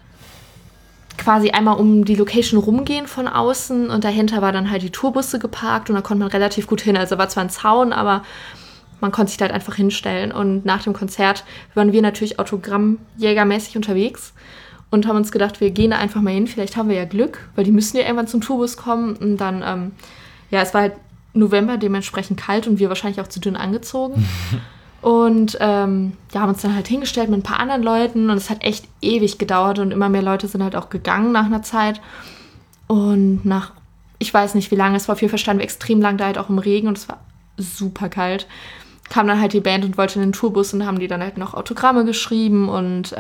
quasi einmal um die Location rumgehen von außen und dahinter war dann halt die Tourbusse geparkt und da konnte man relativ gut hin. Also war zwar ein Zaun, aber man konnte sich da halt einfach hinstellen. Und nach dem Konzert waren wir natürlich autogrammjägermäßig unterwegs. Und haben uns gedacht, wir gehen da einfach mal hin, vielleicht haben wir ja Glück, weil die müssen ja irgendwann zum Tourbus kommen. Und dann, ja, es war halt November, dementsprechend kalt und wir wahrscheinlich auch zu dünn angezogen. Und ja, haben uns dann halt hingestellt mit ein paar anderen Leuten und es hat echt ewig gedauert und immer mehr Leute sind halt auch gegangen nach einer Zeit. Und nach, ich weiß nicht wie lange, es war auf jeden Fall, standen wir extrem lang da halt auch im Regen und es war super kalt. Kam dann halt die Band und wollte in den Tourbus und haben die dann halt noch Autogramme geschrieben und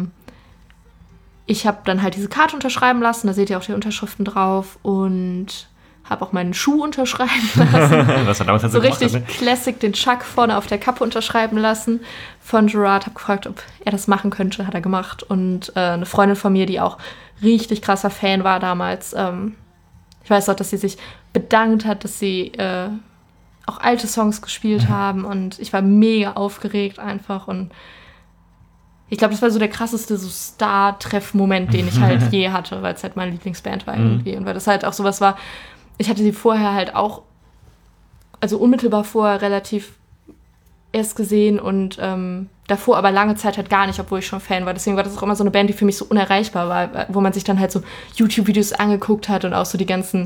ich habe dann halt diese Karte unterschreiben lassen, da seht ihr auch die Unterschriften drauf und habe auch meinen Schuh unterschreiben lassen. Was er damals halt so gemacht richtig hat, ne? Classic, den Chuck vorne auf der Kappe unterschreiben lassen von Gerard. Habe gefragt, ob er das machen könnte, hat er gemacht. Und eine Freundin von mir, die auch richtig krasser Fan war damals, ich weiß auch, dass sie sich bedankt hat, dass sie auch alte Songs gespielt haben und ich war mega aufgeregt einfach und ich glaube, das war so der krasseste so Star-Treff-Moment, den ich halt je hatte, weil es halt meine Lieblingsband war irgendwie. Und weil das halt auch sowas war, ich hatte sie vorher halt auch, also unmittelbar vorher relativ erst gesehen und davor aber lange Zeit halt gar nicht, obwohl ich schon Fan war. Deswegen war das auch immer so eine Band, die für mich so unerreichbar war, wo man sich dann halt so YouTube-Videos angeguckt hat und auch so die ganzen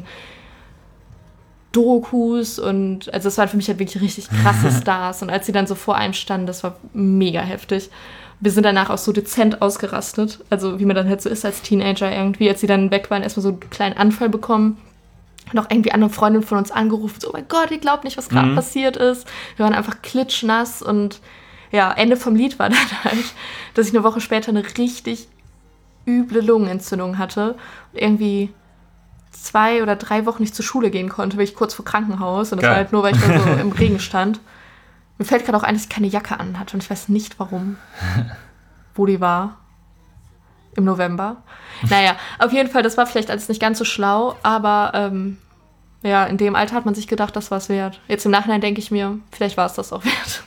Dokus und also das waren für mich halt wirklich richtig krasse Stars. Und als sie dann so vor einem standen, das war mega heftig. Wir sind danach auch so dezent ausgerastet, also wie man dann halt so ist als Teenager irgendwie, als sie dann weg waren, erstmal so einen kleinen Anfall bekommen und auch irgendwie andere Freundinnen von uns angerufen, so, oh mein Gott, ich glaube nicht, was gerade passiert ist. Wir waren einfach klitschnass und ja, Ende vom Lied war dann halt, dass ich eine Woche später eine richtig üble Lungenentzündung hatte und irgendwie 2 oder 3 Wochen nicht zur Schule gehen konnte, weil ich kurz vor Krankenhaus und das war halt nur, weil ich da so im Regen stand. Mir fällt gerade auch ein, dass ich keine Jacke an hatte und ich weiß nicht, warum. Wo die war. Im November. Naja, auf jeden Fall, das war vielleicht alles nicht ganz so schlau, aber ja, in dem Alter hat man sich gedacht, das war es wert. Jetzt im Nachhinein denke ich mir, vielleicht war es das auch wert.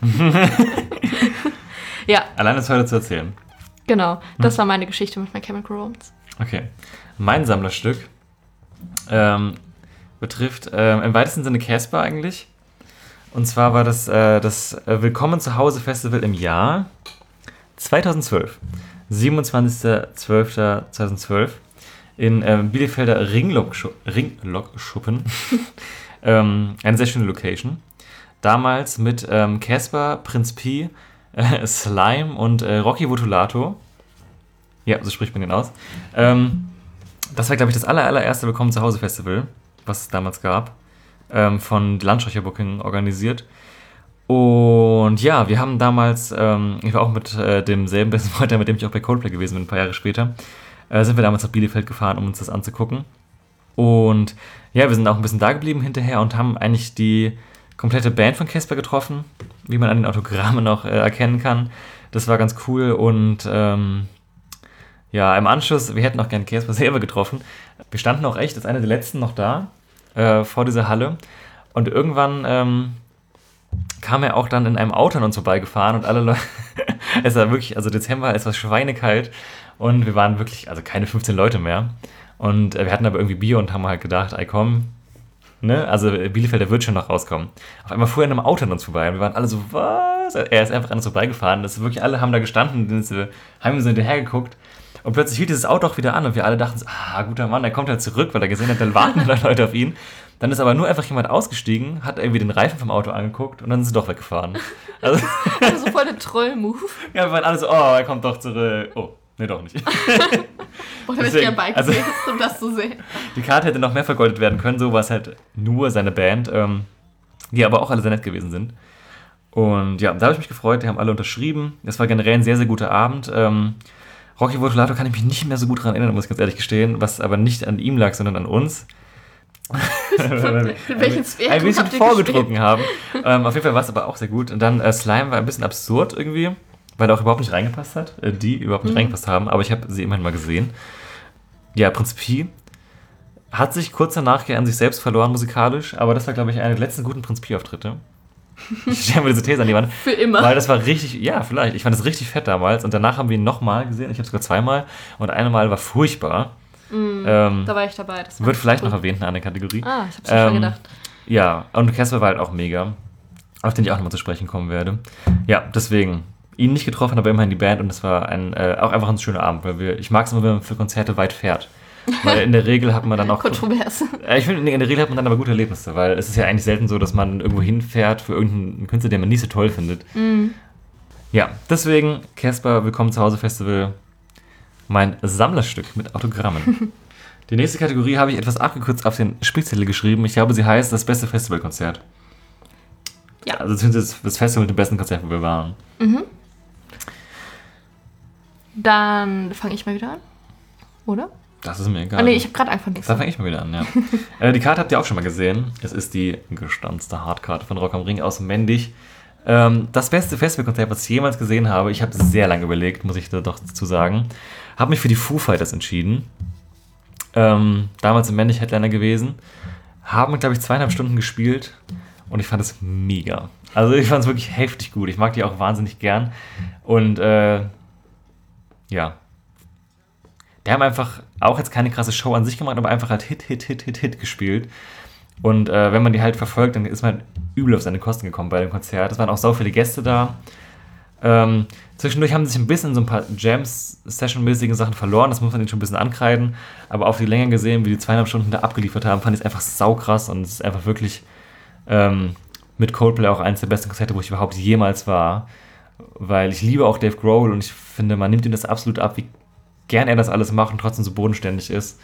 Ja. Allein das heute zu erzählen. Genau, das war meine Geschichte mit My Chemical Romance. Okay. Mein Sammlerstück betrifft im weitesten Sinne Casper eigentlich. Und zwar war das das Willkommen zu Hause Festival im Jahr 2012. 27.12.2012 in Bielefelder Ringlokschuppen. Eine sehr schöne Location. damals mit Casper, Prinz Pi, Slime und Rocky Votulato. Ja, so spricht man den aus. Das war, glaube ich, das allererste Willkommen zu Hause Festival, was es damals gab, von Landstreicher Booking organisiert. Und ja, wir haben damals, ich war auch mit demselben besten Freund, mit dem ich auch bei Coldplay gewesen bin, ein paar Jahre später, sind wir damals nach Bielefeld gefahren, um uns das anzugucken. Und ja, wir sind auch ein bisschen da geblieben hinterher und haben eigentlich die komplette Band von Casper getroffen, wie man an den Autogrammen noch erkennen kann. Das war ganz cool und ja, im Anschluss, wir hätten auch gerne Casper selber getroffen. Wir standen auch echt als einer der letzten noch da, vor dieser Halle. Und irgendwann kam er auch dann in einem Auto an uns vorbeigefahren und alle Leute, es war wirklich, also Dezember, es war schweinekalt und wir waren wirklich, also keine 15 Leute mehr. Und wir hatten aber irgendwie Bier und haben halt gedacht, ey komm, ne, also Bielefeld, der wird schon noch rauskommen. Auf einmal fuhr er in einem Auto an uns vorbei und wir waren alle so, was? Er ist einfach an uns vorbeigefahren. Das ist wirklich, alle haben da gestanden, haben ihm so hinterher geguckt. Und plötzlich hielt dieses Auto auch wieder an und wir alle dachten so, guter Mann, der kommt halt zurück, weil er gesehen hat, dann warten da Leute auf ihn. Dann ist aber nur einfach jemand ausgestiegen, hat irgendwie den Reifen vom Auto angeguckt und dann sind sie doch weggefahren. Also so voll der Troll-Move. Ja, wir waren alle so, er kommt doch zurück. Oh, nee, doch nicht. Oder wenn ich gerne beigesehen, um das zu sehen. Die Karte hätte noch mehr vergoldet werden können, so war es halt nur seine Band, die aber auch alle sehr nett gewesen sind. Und ja, da habe ich mich gefreut, die haben alle unterschrieben. Es war generell ein sehr, sehr guter Abend. Rocky Votulato kann ich mich nicht mehr so gut daran erinnern, muss ich ganz ehrlich gestehen, was aber nicht an ihm lag, sondern an uns. Mit welchen Sphären ein bisschen vorgedruckt haben. Auf jeden Fall war es aber auch sehr gut. Und dann Slime war ein bisschen absurd irgendwie, weil er auch überhaupt nicht reingepasst hat. Die überhaupt nicht reingepasst haben, aber ich habe sie immerhin mal gesehen. Ja, Prinz Pi hat sich kurz danach an sich selbst verloren musikalisch, aber das war, glaube ich, einer der letzten guten Prinz Pi-Auftritte. Ich stelle mir diese These an die Wand. Für immer. Weil das war richtig, ja, vielleicht. Ich fand das richtig fett damals. Und danach haben wir ihn nochmal gesehen. Ich habe sogar zweimal. Und einmal war furchtbar. Da war ich dabei. Das wird vielleicht noch erwähnt in einer Kategorie. Ich habe es schon gedacht. Ja, und Casper war halt auch mega. Auf den ich auch nochmal zu sprechen kommen werde. Ja, deswegen. Ihn nicht getroffen, aber immerhin die Band. Und es war auch einfach ein schöner Abend. Weil ich mag es immer, wenn man für Konzerte weit fährt. Weil in der Regel hat man dann auch... Kontrovers. Ich finde, in der Regel hat man dann aber gute Erlebnisse, weil es ist ja eigentlich selten so, dass man irgendwo hinfährt für irgendeinen Künstler, den man nicht so toll findet. Ja, deswegen, Casper, Willkommen zu Hause Festival, mein Sammlerstück mit Autogrammen. Die nächste Kategorie habe ich etwas abgekürzt auf den Spickzettel geschrieben. Ich glaube, sie heißt das beste Festivalkonzert. Ja. Also das Festival mit dem besten Konzert, wo wir waren. Dann fange ich mal wieder an, oder? Das ist mir egal. Nee, ich habe gerade angefangen. Dann fange ich mal wieder an, ja. Die Karte habt ihr auch schon mal gesehen. Es ist die gestanzte Hardkarte von Rock am Ring aus Mendig. Das beste Festivalkonzert, was ich jemals gesehen habe, ich habe sehr lange überlegt, muss ich da doch dazu sagen, habe mich für die Foo Fighters entschieden. Damals im Mendig Headliner gewesen. Haben, glaube ich, 2,5 Stunden gespielt und ich fand es mega. Also ich fand es wirklich heftig gut. Ich mag die auch wahnsinnig gern. Und ja. Die haben einfach auch jetzt keine krasse Show an sich gemacht, aber einfach halt Hit gespielt. Und wenn man die halt verfolgt, dann ist man halt übel auf seine Kosten gekommen bei dem Konzert. Es waren auch so viele Gäste da. Zwischendurch haben sie sich ein bisschen in so ein paar Jams-Session-mäßigen Sachen verloren. Das muss man ihnen schon ein bisschen ankreiden. Aber auf die Länge gesehen, wie die 2,5 Stunden da abgeliefert haben, fand ich es einfach saukrass. Und es ist einfach wirklich mit Coldplay auch eines der besten Konzerte, wo ich überhaupt jemals war. Weil ich liebe auch Dave Grohl und ich finde, man nimmt ihm das absolut ab, wie gern er das alles macht und trotzdem so bodenständig ist.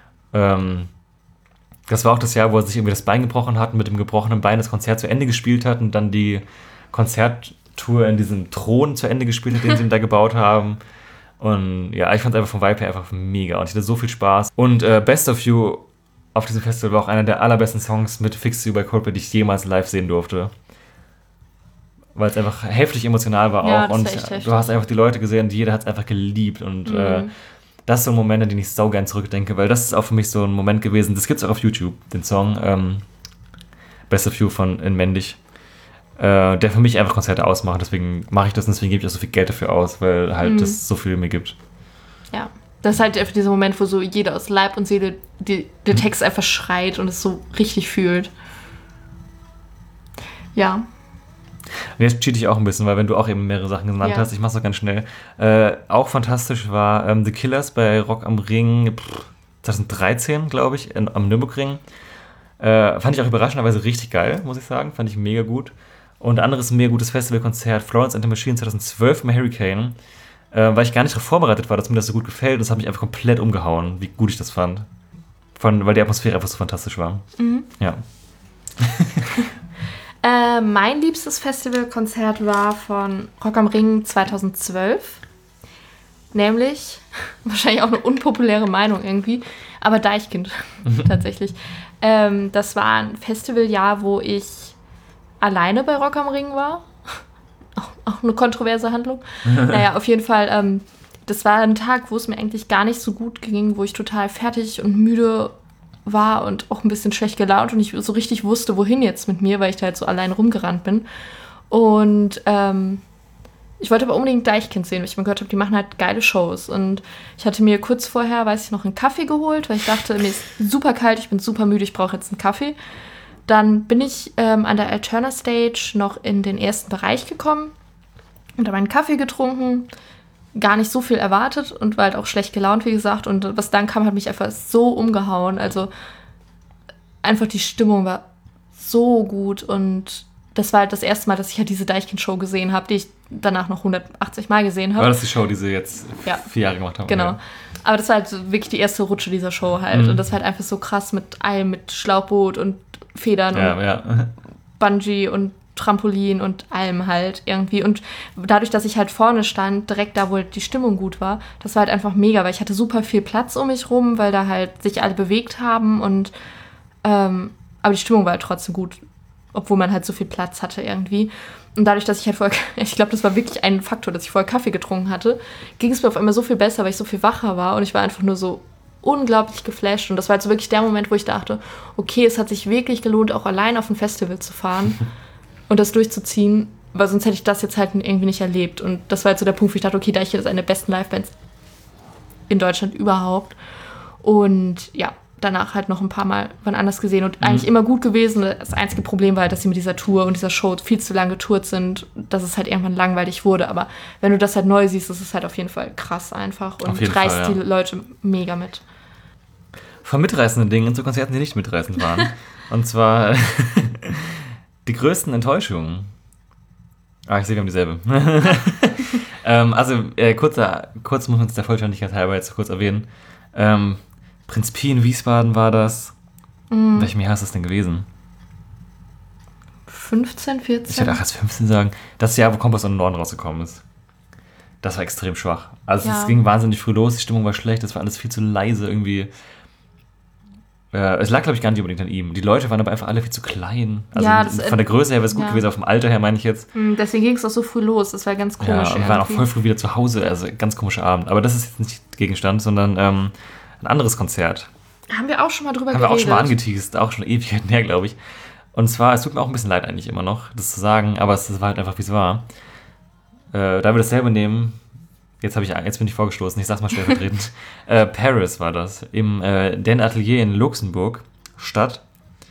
Das war auch das Jahr, wo er sich irgendwie das Bein gebrochen hat und mit dem gebrochenen Bein das Konzert zu Ende gespielt hat und dann die Konzerttour in diesem Thron zu Ende gespielt hat, den sie ihm da gebaut haben. Und ja, ich fand es einfach vom Vibe her einfach mega und ich hatte so viel Spaß. Und Best of You auf diesem Festival war auch einer der allerbesten Songs mit Fix You bei Coldplay, die ich jemals live sehen durfte. Weil es einfach heftig emotional war Ja, auch. das Und war echt heftig. du hast einfach die Leute gesehen, jeder hat es einfach geliebt. Und das ist so ein Moment, an den ich saugern zurückdenke, weil das ist auch für mich so ein Moment gewesen, das gibt es auch auf YouTube, den Song Best of You von In Mendig, der für mich einfach Konzerte ausmacht. Deswegen mache ich das und deswegen gebe ich auch so viel Geld dafür aus, weil halt das so viel mir gibt. Ja, das ist halt einfach dieser Moment, wo so jeder aus Leib und Seele den Text einfach schreit und es so richtig fühlt. Ja. Und jetzt cheat ich auch ein bisschen, weil wenn du auch eben mehrere Sachen genannt hast, ich mach's auch ganz schnell. Auch fantastisch war The Killers bei Rock am Ring 2013, glaube ich, am Nürburgring. Fand ich auch überraschenderweise richtig geil, muss ich sagen. Fand ich mega gut. Und anderes mega gutes Festivalkonzert, Florence and the Machine 2012 im Hurricane, weil ich gar nicht darauf vorbereitet war, dass mir das so gut gefällt. Und das hat mich einfach komplett umgehauen, wie gut ich das fand. Weil die Atmosphäre einfach so fantastisch war. Mhm. Ja. Mein liebstes Festivalkonzert war von Rock am Ring 2012. Nämlich, wahrscheinlich auch eine unpopuläre Meinung irgendwie, aber Deichkind tatsächlich. Das war ein Festivaljahr, wo ich alleine bei Rock am Ring war. Auch eine kontroverse Handlung. Naja, auf jeden Fall, das war ein Tag, wo es mir eigentlich gar nicht so gut ging, wo ich total fertig und müde war und auch ein bisschen schlecht gelaunt und ich so richtig wusste, wohin jetzt mit mir, weil ich da halt so allein rumgerannt bin. Und ich wollte aber unbedingt Deichkind sehen, weil ich mir gehört habe, die machen halt geile Shows. Und ich hatte mir kurz vorher, noch einen Kaffee geholt, weil ich dachte, mir ist super kalt, ich bin super müde, ich brauche jetzt einen Kaffee. Dann bin ich an der Alterna Stage noch in den ersten Bereich gekommen und habe einen Kaffee getrunken, gar nicht so viel erwartet und war halt auch schlecht gelaunt, wie gesagt. Und was dann kam, hat mich einfach so umgehauen. Also einfach die Stimmung war so gut und das war halt das erste Mal, dass ich halt diese Deichkind-Show gesehen habe, die ich danach noch 180 Mal gesehen habe. War das die Show, die sie jetzt 4 Jahre gemacht haben? Genau. Ja. Aber das war halt wirklich die erste Rutsche dieser Show halt. Und das war halt einfach so krass mit allem, mit Schlauchboot und Federn und Bungee und Trampolin und allem halt irgendwie. Und dadurch, dass ich halt vorne stand, direkt da, wo die Stimmung gut war, das war halt einfach mega, weil ich hatte super viel Platz um mich rum, weil da halt sich alle bewegt haben und aber die Stimmung war halt trotzdem gut, obwohl man halt so viel Platz hatte irgendwie. Und dadurch, dass ich halt vorher, ich glaube, das war wirklich ein Faktor, dass ich vorher Kaffee getrunken hatte, ging es mir auf einmal so viel besser, weil ich so viel wacher war und ich war einfach nur so unglaublich geflasht. Und das war halt so wirklich der Moment, wo ich dachte, okay, es hat sich wirklich gelohnt, auch allein auf ein Festival zu fahren und das durchzuziehen, weil sonst hätte ich das jetzt halt irgendwie nicht erlebt. Und das war halt so der Punkt, wo ich dachte, okay, Deichkind ist eine der besten Livebands in Deutschland überhaupt. Und ja, danach halt noch ein paar Mal wann anders gesehen und eigentlich immer gut gewesen. Das einzige Problem war halt, dass sie mit dieser Tour und dieser Show viel zu lang getourt sind, dass es halt irgendwann langweilig wurde. Aber wenn du das halt neu siehst, ist es halt auf jeden Fall krass einfach und reißt die Leute mega mit. Von mitreißenden Dingen zu Konzerten, die nicht mitreißend waren. Und zwar die größten Enttäuschungen. Ich sehe, wir haben dieselbe. Kurz muss man es der Vollständigkeit halber jetzt kurz erwähnen. Prinz Pi in Wiesbaden war das. In welchem Jahr ist das denn gewesen? 15, 14? Ich würde auch erst 15 sagen. Das Jahr, wo Kompass on the Norden rausgekommen ist. Das war extrem schwach. Also es ging wahnsinnig früh los, die Stimmung war schlecht, es war alles viel zu leise irgendwie. Es lag, glaube ich, gar nicht unbedingt an ihm. Die Leute waren aber einfach alle viel zu klein. Also von der Größe her wäre es gut gewesen, vom Alter her meine ich jetzt. Deswegen ging es auch so früh los, das war ganz komisch. Ja, und wir waren auch voll früh wieder zu Hause, also ganz komischer Abend. Aber das ist jetzt nicht Gegenstand, sondern ein anderes Konzert. Haben wir auch schon mal drüber geredet. Haben wir auch schon mal angeteased, auch schon Ewigkeiten her, glaube ich. Und zwar, es tut mir auch ein bisschen leid eigentlich immer noch, das zu sagen, aber es war halt einfach, wie es war. Da wir dasselbe nehmen, jetzt bin ich vorgestoßen, ich sag's mal stellvertretend. Paris war das, im Den Atelier in Luxemburg, Stadt,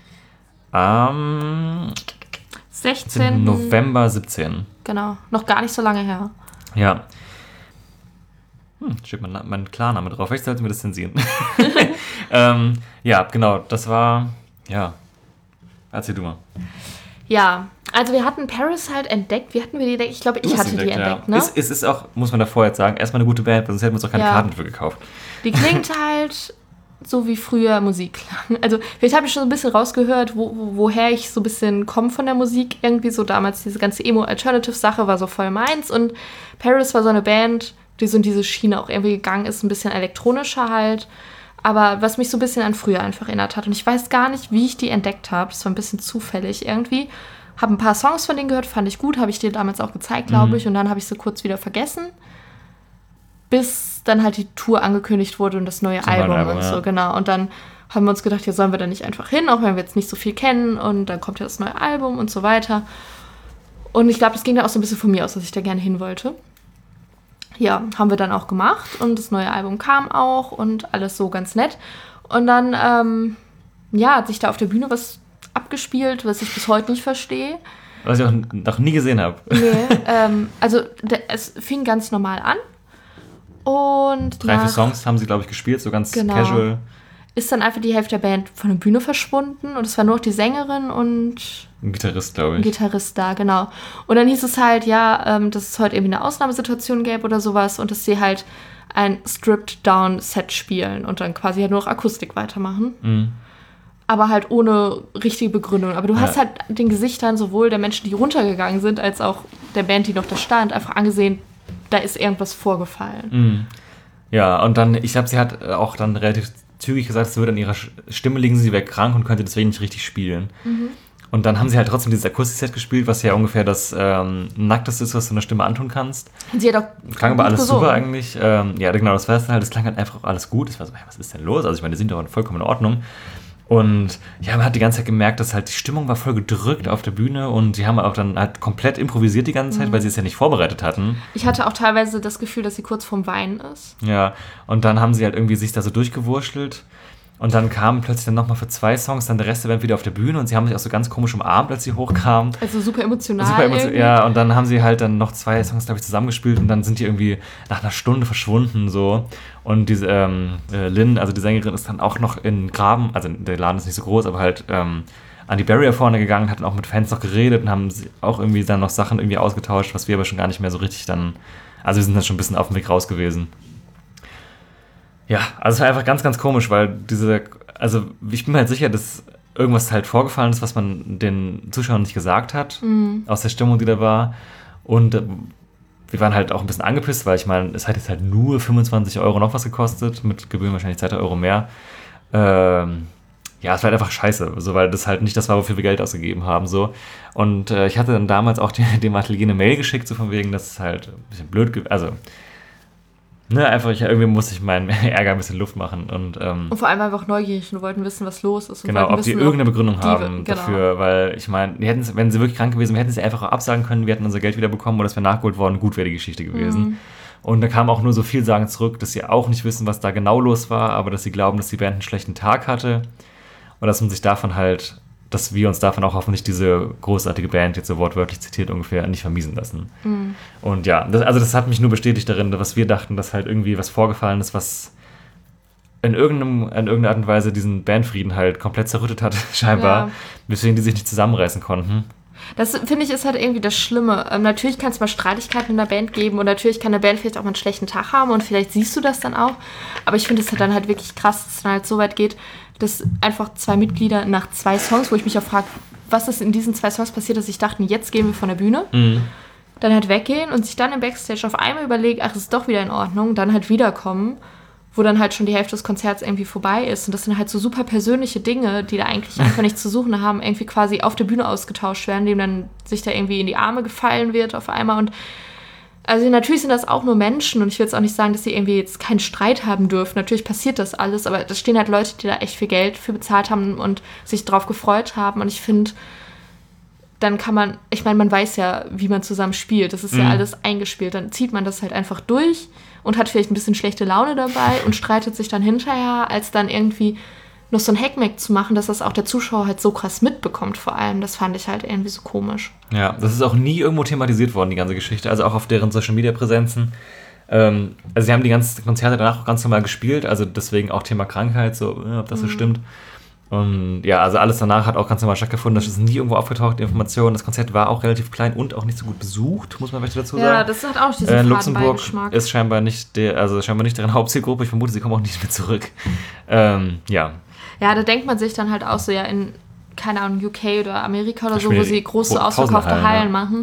am 16. November 17. Genau, noch gar nicht so lange her. Ja. Steht mein Klarname drauf. Vielleicht sollten wir das zensieren. Ja, genau. Das war, erzähl du mal. Ja, also wir hatten Paris halt entdeckt. Wie hatten wir die entdeckt? Ich glaube, ich hatte die entdeckt, ne? Es ist auch, muss man davor jetzt sagen, erstmal eine gute Band, sonst hätten wir uns auch keine Karten für gekauft. Die klingt halt so wie früher Musik klang. Also vielleicht habe ich schon so ein bisschen rausgehört, woher ich so ein bisschen komme von der Musik. Irgendwie so damals diese ganze Emo-Alternative-Sache war so voll meins. Und Paris war so eine Band, die so in diese Schiene auch irgendwie gegangen ist, ein bisschen elektronischer halt, aber was mich so ein bisschen an früher einfach erinnert hat. Und ich weiß gar nicht, wie ich die entdeckt habe. Das war ein bisschen zufällig irgendwie. Habe ein paar Songs von denen gehört, fand ich gut, habe ich dir damals auch gezeigt, glaube ich. Und dann habe ich sie kurz wieder vergessen, bis dann halt die Tour angekündigt wurde und das neue Album und so, genau. Und dann haben wir uns gedacht, ja, sollen wir da nicht einfach hin, auch wenn wir jetzt nicht so viel kennen. Und dann kommt ja das neue Album und so weiter. Und ich glaube, das ging dann auch so ein bisschen von mir aus, dass ich da gerne hin wollte. Ja, haben wir dann auch gemacht und das neue Album kam auch und alles so ganz nett. Und dann, hat sich da auf der Bühne was abgespielt, was ich bis heute nicht verstehe. Was ich auch noch nie gesehen habe. Nee, es fing ganz normal an. Und 3-4 Songs haben sie, glaube ich, gespielt, so ganz casual. ist dann einfach die Hälfte der Band von der Bühne verschwunden und es war nur noch die Sängerin und ein Gitarrist, glaube ich. Ein Gitarrist da, genau. Und dann hieß es halt, dass es heute irgendwie eine Ausnahmesituation gäbe oder sowas und dass sie halt ein Stripped-Down-Set spielen und dann quasi halt nur noch Akustik weitermachen. Mhm. Aber halt ohne richtige Begründung. Aber du hast halt den Gesichtern sowohl der Menschen, die runtergegangen sind, als auch der Band, die noch da stand, einfach angesehen, da ist irgendwas vorgefallen. Mhm. Ja, und dann, ich glaube, sie hat auch dann relativ zügig gesagt, es würde an ihrer Stimme liegen, sie wäre krank und könnte deswegen nicht richtig spielen. Mhm. Und dann haben sie halt trotzdem dieses Akustikset gespielt, was ja ungefähr das Nackteste ist, was du einer Stimme antun kannst. Und sie hat auch klang aber alles super eigentlich. Ja, genau, das war es halt. Das klang halt einfach alles gut. Es war so, was ist denn los? Also ich meine, die sind doch vollkommen in Ordnung. Und ja, man hat die ganze Zeit gemerkt, dass halt die Stimmung war voll gedrückt auf der Bühne und die haben auch dann halt komplett improvisiert die ganze Zeit, weil sie es ja nicht vorbereitet hatten. Ich hatte auch teilweise das Gefühl, dass sie kurz vorm Weinen ist. Ja, und dann haben sie halt irgendwie sich da so durchgewurschtelt. Und dann kam plötzlich dann nochmal für 2 Songs dann der Rest der Band wieder auf der Bühne und sie haben sich auch so ganz komisch umarmt, als sie hochkamen. Also super emotional. Ja, und dann haben sie halt dann noch 2 Songs, glaube ich, zusammengespielt und dann sind die irgendwie nach einer Stunde verschwunden so. Und diese Lynn, also die Sängerin, ist dann auch noch in den Graben, also der Laden ist nicht so groß, aber halt an die Barrier vorne gegangen, hat dann auch mit Fans noch geredet und haben auch irgendwie dann noch Sachen irgendwie ausgetauscht, was wir aber schon gar nicht mehr so richtig dann, also wir sind dann schon ein bisschen auf dem Weg raus gewesen. Ja, also es war einfach ganz, ganz komisch, weil also ich bin mir halt sicher, dass irgendwas halt vorgefallen ist, was man den Zuschauern nicht gesagt hat, aus der Stimmung, die da war. Und wir waren halt auch ein bisschen angepisst, weil ich meine, es hat jetzt halt nur 25 € noch was gekostet, mit Gebühren wahrscheinlich 2 € mehr. Ja, es war halt einfach scheiße, so, weil das halt nicht das war, wofür wir Geld ausgegeben haben. So. Und ich hatte dann damals auch dem Atelier eine Mail geschickt, so von wegen, dass es halt ein bisschen blöd, also einfach, irgendwie musste ich meinen Ärger ein bisschen Luft machen. Und vor allem einfach neugierig und wollten wissen, was los ist. Und genau, ob die irgendeine Begründung haben dafür, weil ich meine, wenn sie wirklich krank gewesen wären, hätten sie einfach auch absagen können, wir hätten unser Geld wieder bekommen oder es wäre nachgeholt worden, gut wäre die Geschichte gewesen. Und da kam auch nur so viel Sagen zurück, dass sie auch nicht wissen, was da genau los war, aber dass sie glauben, dass die Band einen schlechten Tag hatte und dass man sich davon halt, dass wir uns davon auch hoffentlich diese großartige Band, jetzt so wortwörtlich zitiert ungefähr, nicht vermiesen lassen. Und ja, das hat mich nur bestätigt darin, was wir dachten, dass halt irgendwie was vorgefallen ist, was in irgendeiner Art und Weise diesen Bandfrieden halt komplett zerrüttet hat, scheinbar, weswegen die sich nicht zusammenreißen konnten. Das, finde ich, ist halt irgendwie das Schlimme. Natürlich kann es mal Streitigkeiten in der Band geben und natürlich kann eine Band vielleicht auch mal einen schlechten Tag haben und vielleicht siehst du das dann auch. Aber ich finde es halt dann halt wirklich krass, dass es dann halt so weit geht, dass einfach 2 Mitglieder nach 2 Songs, wo ich mich auch frage, was ist in diesen 2 Songs passiert, dass ich dachte, jetzt gehen wir von der Bühne, dann halt weggehen und sich dann im Backstage auf einmal überlegen, ach, ist doch wieder in Ordnung, dann halt wiederkommen, wo dann halt schon die Hälfte des Konzerts irgendwie vorbei ist. Und das sind halt so super persönliche Dinge, die da eigentlich einfach nichts zu suchen haben, irgendwie quasi auf der Bühne ausgetauscht werden, indem dann sich da irgendwie in die Arme gefallen wird auf einmal. Und also natürlich sind das auch nur Menschen und ich will jetzt auch nicht sagen, dass sie irgendwie jetzt keinen Streit haben dürfen. Natürlich passiert das alles, aber da stehen halt Leute, die da echt viel Geld für bezahlt haben und sich drauf gefreut haben. Und ich finde, dann kann man, ich meine, man weiß ja, wie man zusammen spielt. Das ist ja alles eingespielt. Dann zieht man das halt einfach durch und hat vielleicht ein bisschen schlechte Laune dabei und streitet sich dann hinterher, als dann irgendwie noch so ein Hackmack zu machen, dass das auch der Zuschauer halt so krass mitbekommt vor allem. Das fand ich halt irgendwie so komisch. Ja, das ist auch nie irgendwo thematisiert worden, die ganze Geschichte. Also auch auf deren Social-Media-Präsenzen. Also sie haben die ganzen Konzerte danach auch ganz normal gespielt, also deswegen auch Thema Krankheit, so ob das so stimmt. Und ja, also alles danach hat auch ganz normal stattgefunden. Das ist nie irgendwo aufgetaucht, die Information. Das Konzert war auch relativ klein und auch nicht so gut besucht, muss man vielleicht dazu sagen. Ja, das hat auch diesen Luxemburg ist scheinbar nicht deren Hauptzielgruppe. Ich vermute, sie kommen auch nicht mehr zurück. Ja. Ja, da denkt man sich dann halt auch so, ja, in, keine Ahnung, UK oder Amerika oder so, wo sie große ausverkaufte Hallen machen,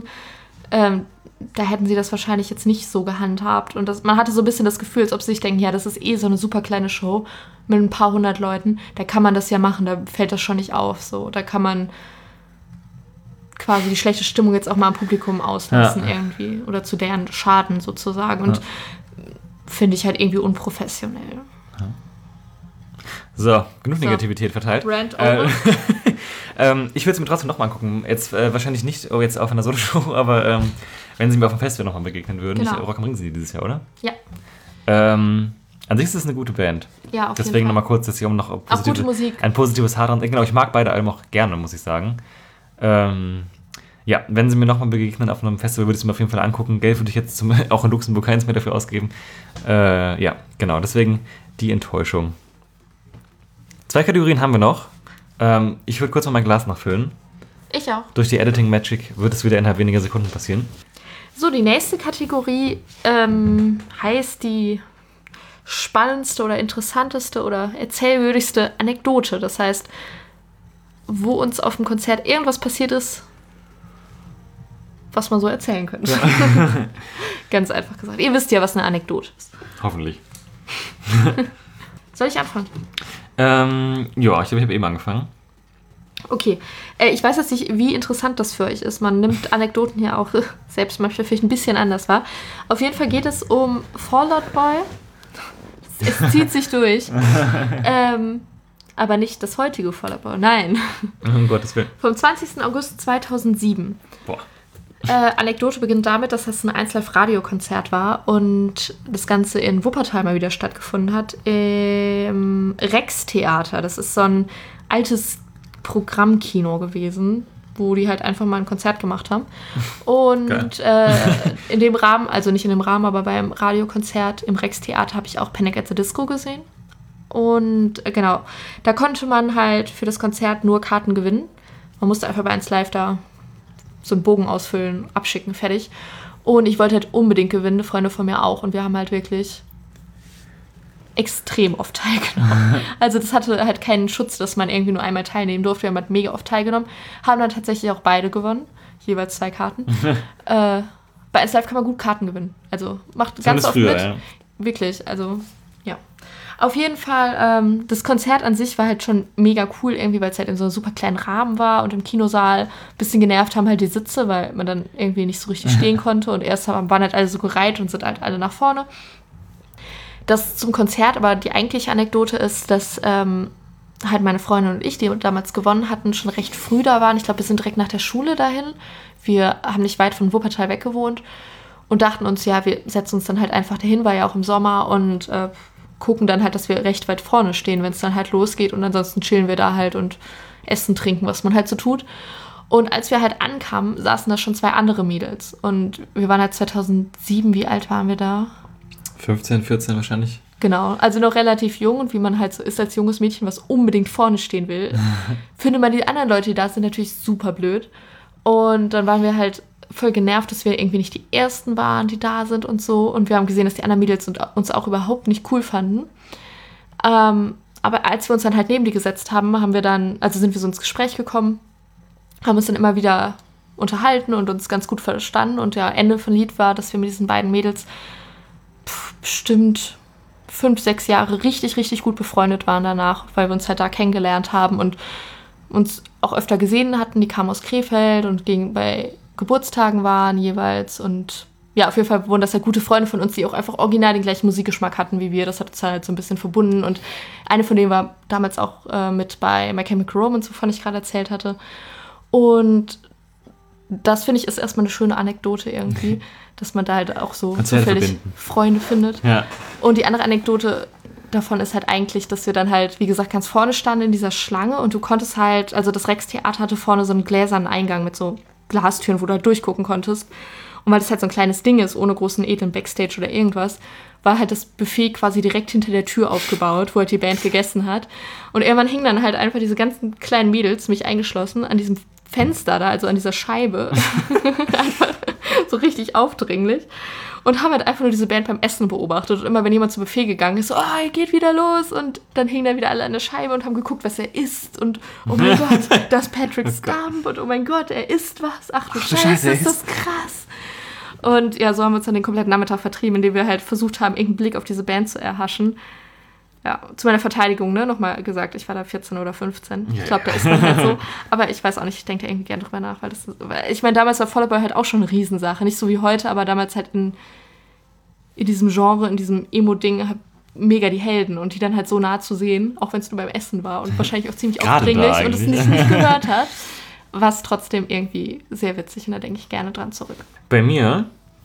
da hätten sie das wahrscheinlich jetzt nicht so gehandhabt. Und man hatte so ein bisschen das Gefühl, als ob sie sich denken, ja, das ist eh so eine super kleine Show mit ein paar 100 Leuten, da kann man das ja machen, da fällt das schon nicht auf. So, da kann man quasi die schlechte Stimmung jetzt auch mal am Publikum auslassen irgendwie. Oder zu deren Schaden sozusagen. Und finde ich halt irgendwie unprofessionell. So, genug Negativität verteilt. Rant over. Ich würde es mir trotzdem nochmal angucken. Jetzt wahrscheinlich nicht jetzt auf einer Solo-Show, aber wenn sie mir auf dem Festival nochmal begegnen würden. Genau. Rock am Ring sind die dieses Jahr, oder? Ja. An sich ist es eine gute Band. Ja, auf Deswegen jeden Fall. nochmal kurz, dass ich noch auch gute Musik. ein positives Haar dran. Genau, ich mag beide Alben auch gerne, muss ich sagen. Ja, wenn sie mir nochmal begegnen auf einem Festival, würde ich es mir auf jeden Fall angucken. Geld würde ich jetzt auch in Luxemburg keins mehr dafür ausgeben. Ja, genau, deswegen die Enttäuschung. 2 Kategorien haben wir noch. Ich würde kurz mal mein Glas nachfüllen. Ich auch. Durch die Editing Magic wird es wieder innerhalb weniger Sekunden passieren. So, die nächste Kategorie heißt die spannendste oder interessanteste oder erzählwürdigste Anekdote. Das heißt, wo uns auf dem Konzert irgendwas passiert ist, was man so erzählen könnte. Ja. Ganz einfach gesagt. Ihr wisst ja, was eine Anekdote ist. Hoffentlich. Soll ich anfangen? Ich glaube, ich habe eben angefangen. Okay. Ich weiß jetzt nicht, wie interessant das für euch ist. Man nimmt Anekdoten ja auch selbst manchmal vielleicht ein bisschen anders wahr. Auf jeden Fall geht es um Fall Out Boy. Es zieht sich durch. Aber nicht das heutige Fall Out Boy. Nein. Um Gottes Willen. Vom 20. August 2007. Boah. Anekdote beginnt damit, dass das ein 1Live-Radio-Konzert war und das Ganze in Wuppertal mal wieder stattgefunden hat. Im Rex-Theater. Das ist so ein altes Programmkino gewesen, wo die halt einfach mal ein Konzert gemacht haben. Und in dem Rahmen, also nicht in dem Rahmen, aber beim Radiokonzert im Rex-Theater habe ich auch Panic at the Disco gesehen. Und genau, da konnte man halt für das Konzert nur Karten gewinnen. Man musste einfach bei 1Live da so einen Bogen ausfüllen, abschicken, fertig. Und ich wollte halt unbedingt gewinnen, Freunde von mir auch. Und wir haben halt wirklich extrem oft teilgenommen. Also das hatte halt keinen Schutz, dass man irgendwie nur einmal teilnehmen durfte. Wir haben halt mega oft teilgenommen. Haben dann tatsächlich auch beide gewonnen. Jeweils 2 Karten. Bei 1Live kann man gut Karten gewinnen. Also macht ganz oft früher, mit. Ja. Wirklich, also ja. Auf jeden Fall, das Konzert an sich war halt schon mega cool, irgendwie, weil es halt in so einem super kleinen Rahmen war und im Kinosaal ein bisschen genervt haben halt die Sitze, weil man dann irgendwie nicht so richtig stehen konnte und erst waren halt alle so gereiht und sind halt alle nach vorne. Das zum Konzert, aber die eigentliche Anekdote ist, dass halt meine Freundin und ich, die damals gewonnen hatten, schon recht früh da waren. Ich glaube, wir sind direkt nach der Schule dahin. Wir haben nicht weit von Wuppertal weg gewohnt und dachten uns, ja, wir setzen uns dann halt einfach dahin, war ja auch im Sommer und gucken dann halt, dass wir recht weit vorne stehen, wenn es dann halt losgeht und ansonsten chillen wir da halt und essen, trinken, was man halt so tut. Und als wir halt ankamen, saßen da schon 2 andere Mädels und wir waren halt 2007, wie alt waren wir da? 15, 14 wahrscheinlich. Genau, also noch relativ jung und wie man halt so ist als junges Mädchen, was unbedingt vorne stehen will, findet man die anderen Leute, die da sind, natürlich super blöd. Und dann waren wir halt voll genervt, dass wir irgendwie nicht die Ersten waren, die da sind und so. Und wir haben gesehen, dass die anderen Mädels uns auch überhaupt nicht cool fanden. Aber als wir uns dann halt neben die gesetzt haben, sind wir so ins Gespräch gekommen, haben uns dann immer wieder unterhalten und uns ganz gut verstanden. Und ja, Ende von Lied war, dass wir mit diesen beiden Mädels bestimmt 5, 6 Jahre richtig, richtig gut befreundet waren danach, weil wir uns halt da kennengelernt haben und uns auch öfter gesehen hatten. Die kamen aus Krefeld und bei Geburtstagen waren jeweils und ja, auf jeden Fall wurden das halt gute Freunde von uns, die auch einfach original den gleichen Musikgeschmack hatten wie wir. Das hat uns halt so ein bisschen verbunden und eine von denen war damals auch mit bei My Chemical Romance, wovon ich gerade erzählt hatte. Und das, finde ich, ist erstmal eine schöne Anekdote irgendwie, dass man da halt auch so zufällig Freunde findet. Ja. Und die andere Anekdote davon ist halt eigentlich, dass wir dann halt, wie gesagt, ganz vorne standen in dieser Schlange und du konntest halt, also das Rex-Theater hatte vorne so einen gläsernen Eingang mit so Glastüren, wo du halt durchgucken konntest. Und weil das halt so ein kleines Ding ist, ohne großen edlen Backstage oder irgendwas, war halt das Buffet quasi direkt hinter der Tür aufgebaut, wo halt die Band gegessen hat. Und irgendwann hingen dann halt einfach diese ganzen kleinen Mädels, mich eingeschlossen, an diesem Fenster da, also an dieser Scheibe. Einfach so richtig aufdringlich. Und haben halt einfach nur diese Band beim Essen beobachtet. Und immer, wenn jemand zum Buffet gegangen ist, so, oh, geht wieder los. Und dann hingen da wieder alle an der Scheibe und haben geguckt, was er isst. Und oh mein Gott, das ist Patrick Stump. Und oh mein Gott, er isst was. Ach du Scheiße, ist das krass. Und ja, so haben wir uns dann den kompletten Nachmittag vertrieben, indem wir halt versucht haben, irgendeinen Blick auf diese Band zu erhaschen. Ja, zu meiner Verteidigung, ne, nochmal gesagt, ich war da 14 oder 15. Ich glaube, da ist man halt so. Aber ich weiß auch nicht, ich denke da irgendwie gerne drüber nach. Weil ich meine, damals war Fall Out Boy halt auch schon eine Riesensache. Nicht so wie heute, aber damals halt in diesem Genre, in diesem Emo-Ding, mega die Helden. Und die dann halt so nah zu sehen, auch wenn es nur beim Essen war. Und wahrscheinlich auch ziemlich aufdringlich und es nicht gehört hat. Was trotzdem irgendwie sehr witzig. Und da denke ich gerne dran zurück. Bei mir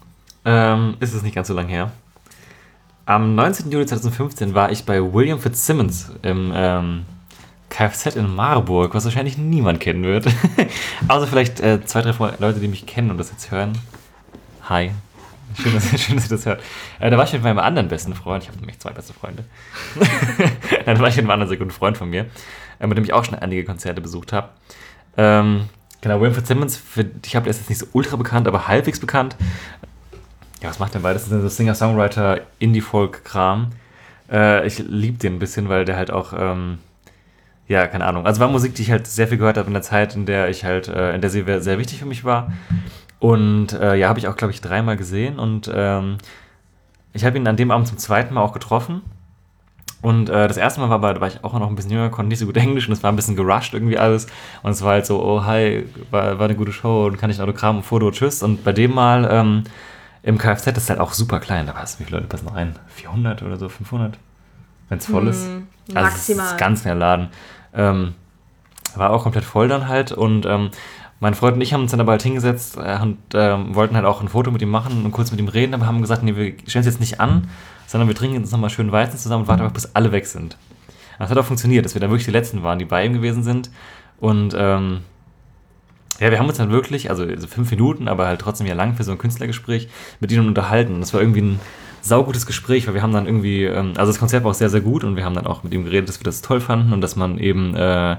ist es nicht ganz so lang her. Am 19. Juli 2015 war ich bei William Fitzsimmons im Kfz in Marburg, was wahrscheinlich niemand kennen wird. Außer vielleicht 2, 3 Leute, die mich kennen und das jetzt hören. Hi, schön, dass ihr das hört. Da war ich mit meinem anderen besten Freund, ich habe nämlich 2 beste Freunde. Da war ich mit einem anderen sehr guten Freund von mir, mit dem ich auch schon einige Konzerte besucht habe. Genau, Winfred Simmons, ich habe, der ist jetzt nicht so ultra bekannt, aber halbwegs bekannt. Ja, was macht der weiter? Das ist so Singer-Songwriter, Indie-Folk-Kram. Ich liebe den ein bisschen, weil der halt auch, ja, keine Ahnung. Also war Musik, die ich halt sehr viel gehört habe in der Zeit, in der ich halt, in der sie sehr wichtig für mich war. Und ja, habe ich auch, glaube ich, 3-mal gesehen. Und ich habe ihn an dem Abend zum 2. Mal auch getroffen. Und das erste Mal da war ich auch noch ein bisschen jünger, konnte nicht so gut Englisch und es war ein bisschen gerusht irgendwie alles. Und es war halt so, oh hi, war eine gute Show und kann ich ein Autogramm, ein Foto, tschüss. Und bei dem Mal im Kfz, das ist halt auch super klein, da wie viele Leute passen noch rein? 400 oder so, 500? Wenn es voll ist. Also Maximal. Es ist ganz kleiner Laden. War auch komplett voll dann halt und mein Freund und ich haben uns dann aber halt hingesetzt und wollten halt auch ein Foto mit ihm machen und kurz mit ihm reden, aber haben gesagt, nee, wir stellen es jetzt nicht an, sondern wir trinken jetzt nochmal schön Weizen zusammen und warten einfach, bis alle weg sind. Das hat auch funktioniert, dass wir dann wirklich die Letzten waren, die bei ihm gewesen sind. Und ja, wir haben uns dann wirklich, also 5 Minuten, aber halt trotzdem ja lang für so ein Künstlergespräch mit ihnen unterhalten. Und das war irgendwie ein saugutes Gespräch, weil wir haben dann irgendwie, also das Konzert war auch sehr, sehr gut und wir haben dann auch mit ihm geredet, dass wir das toll fanden und dass man eben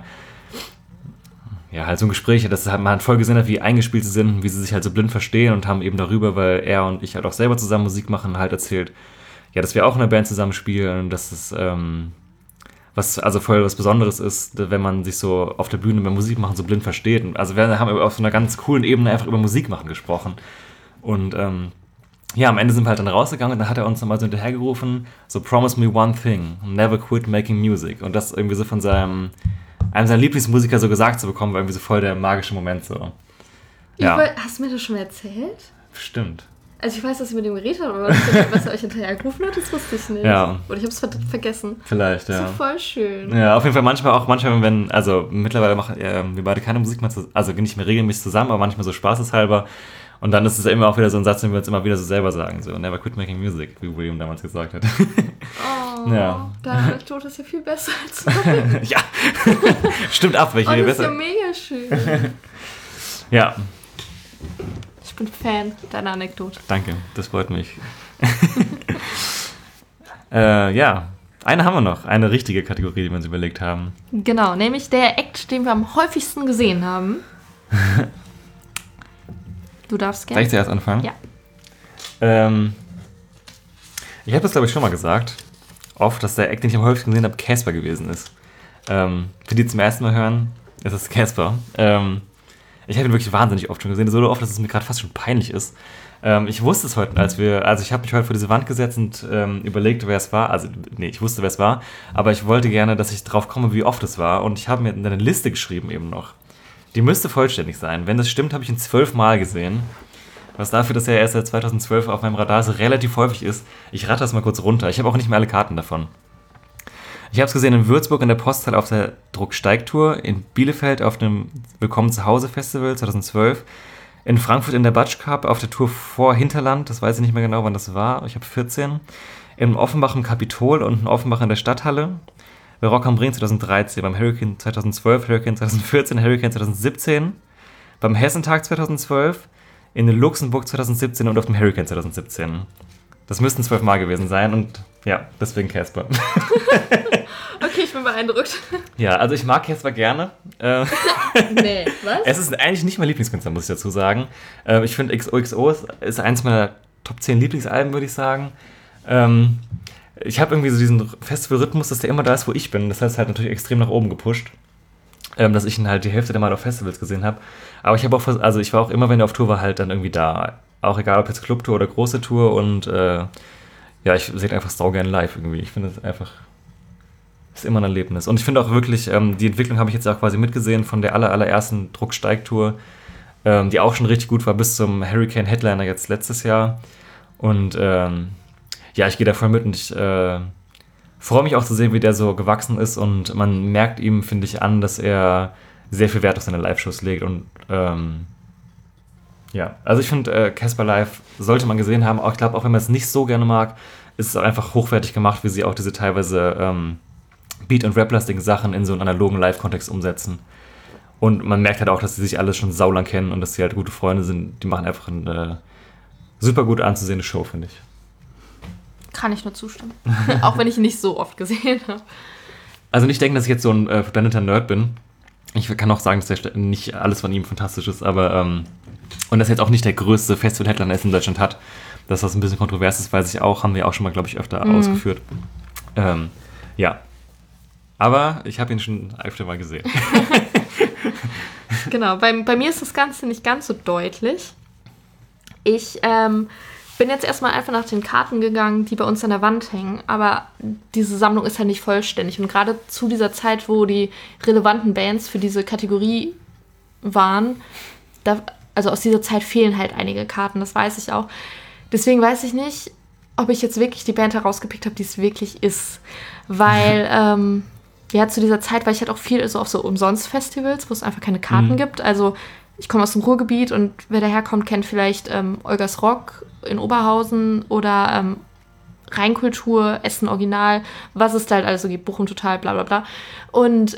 ja, halt so ein Gespräch, dass man halt voll gesehen hat, wie eingespielt sie sind, wie sie sich halt so blind verstehen und haben eben darüber, weil er und ich halt auch selber zusammen Musik machen, halt erzählt, ja, dass wir auch in einer Band zusammen spielen, dass es was also voll was Besonderes ist, wenn man sich so auf der Bühne beim Musik machen so blind versteht. Also wir haben auf so einer ganz coolen Ebene einfach über Musik machen gesprochen. Und ja, am Ende sind wir halt dann rausgegangen und dann hat er uns nochmal so hinterhergerufen, so promise me one thing, never quit making music. Und das irgendwie so von einem seiner Lieblingsmusiker so gesagt zu bekommen, war irgendwie so voll der magische Moment so. Ja. Hast du mir das schon erzählt? Stimmt. Also ich weiß, dass ihr mit ihm geredet habt, aber was er euch hinterher gerufen hat, das wusste ich nicht. Ja. Oder ich habe es vergessen. Vielleicht, ja. Das ist voll schön. Ja, auf jeden Fall manchmal, wenn, also mittlerweile machen wir beide keine Musik mehr zusammen, also nicht mehr regelmäßig zusammen, aber manchmal so spaßeshalber. Und dann ist es immer auch wieder so ein Satz, den wir uns immer wieder so selber sagen, so never quit making music, wie William damals gesagt hat. Oh, ja. Deine Anekdote ist ja viel besser als meine. Ja, stimmt ab, welche das besser. Das ist ja mega schön. Ja. Ich bin Fan deiner Anekdote. Danke, das freut mich. Ja, eine haben wir noch, eine richtige Kategorie, die wir uns überlegt haben. Genau, nämlich der Act, den wir am häufigsten gesehen haben. Du darfst gerne. Soll ich zuerst anfangen? Ja. Ich habe das, glaube ich, schon mal gesagt, oft, dass der Act, den ich am häufigsten gesehen habe, Casper gewesen ist. Für die zum ersten Mal hören, ist es Casper. Ich habe ihn wirklich wahnsinnig oft schon gesehen, so oft, dass es mir gerade fast schon peinlich ist. Ich wusste es heute, ich habe mich heute vor diese Wand gesetzt und überlegt, wer es war. Also, nee, ich wusste, wer es war, aber ich wollte gerne, dass ich drauf komme, wie oft es war. Und ich habe mir eine Liste geschrieben eben noch. Die müsste vollständig sein. Wenn das stimmt, habe ich ihn 12 Mal gesehen. Was dafür, dass er erst seit 2012 auf meinem Radar so relativ häufig ist. Ich rate das mal kurz runter. Ich habe auch nicht mehr alle Karten davon. Ich habe es gesehen in Würzburg in der Posthalle auf der Drucksteigtour, in Bielefeld auf dem Willkommen zu Hause Festival 2012, in Frankfurt in der Batsch Cup auf der Tour vor Hinterland, das weiß ich nicht mehr genau, wann das war, ich habe 14, in Offenbach im Kapitol und in Offenbach in der Stadthalle, bei Rock am Ring 2013, beim Hurricane 2012, Hurricane 2014, Hurricane 2017, beim Hessentag 2012, in Luxemburg 2017 und auf dem Hurricane 2017. Das müssten 12 Mal gewesen sein und ja, deswegen Casper. Okay, ich bin beeindruckt. Ja, also ich mag Casper gerne. Nee, was? Es ist eigentlich nicht mein Lieblingskünstler, muss ich dazu sagen. Ich finde XOXO ist eins meiner Top 10 Lieblingsalben, würde ich sagen. Ich habe irgendwie so diesen Festivalrhythmus, dass der immer da ist, wo ich bin. Das heißt halt natürlich extrem nach oben gepusht. Dass ich ihn halt die Hälfte der Mal auf Festivals gesehen habe. Aber ich habe auch, also ich war auch immer, wenn er auf Tour war, halt dann irgendwie da. Auch egal, ob jetzt Clubtour oder große Tour und ja, ich sehe einfach saugern live irgendwie. Ich finde es einfach, ist immer ein Erlebnis. Und ich finde auch wirklich, die Entwicklung habe ich jetzt auch quasi mitgesehen von der allerersten Drucksteigtour, die auch schon richtig gut war, bis zum Hurricane Headliner jetzt letztes Jahr. Und ja, ich gehe da voll mit und ich freue mich auch zu sehen, wie der so gewachsen ist und man merkt ihm, finde ich, an, dass er sehr viel Wert auf seine Live-Shows legt und ja, also ich finde, Casper Live sollte man gesehen haben, auch ich glaube, auch wenn man es nicht so gerne mag, ist es einfach hochwertig gemacht, wie sie auch diese teilweise Beat- und Rap-lastigen Sachen in so einen analogen Live-Kontext umsetzen. Und man merkt halt auch, dass sie sich alle schon saulang kennen und dass sie halt gute Freunde sind. Die machen einfach einen super gut anzusehende Show, finde ich. Kann ich nur zustimmen. Auch wenn ich ihn nicht so oft gesehen habe. Also nicht denken, dass ich jetzt so ein verblendeter Nerd bin. Ich kann auch sagen, dass nicht alles von ihm fantastisch ist, aber und dass er jetzt auch nicht der größte Festival-Headliner ist in Deutschland hat. Dass das ein bisschen kontrovers ist, weiß ich auch, haben wir auch schon mal, glaube ich, öfter ausgeführt. Ja. Aber ich habe ihn schon öfter mal gesehen. Genau, bei mir ist das Ganze nicht ganz so deutlich. Ich bin jetzt erstmal einfach nach den Karten gegangen, die bei uns an der Wand hängen, aber diese Sammlung ist ja nicht vollständig. Und gerade zu dieser Zeit, wo die relevanten Bands für diese Kategorie waren, also aus dieser Zeit fehlen halt einige Karten, das weiß ich auch. Deswegen weiß ich nicht, ob ich jetzt wirklich die Band herausgepickt habe, die es wirklich ist. Weil, ja, zu dieser Zeit war ich halt auch viel so auf so Umsonst-Festivals, wo es einfach keine Karten gibt. Also ich komme aus dem Ruhrgebiet und wer daherkommt, kennt vielleicht Olgas Rock in Oberhausen oder Rheinkultur, Essen Original, was es da halt alles so gibt, Bochum Total, bla bla bla. Und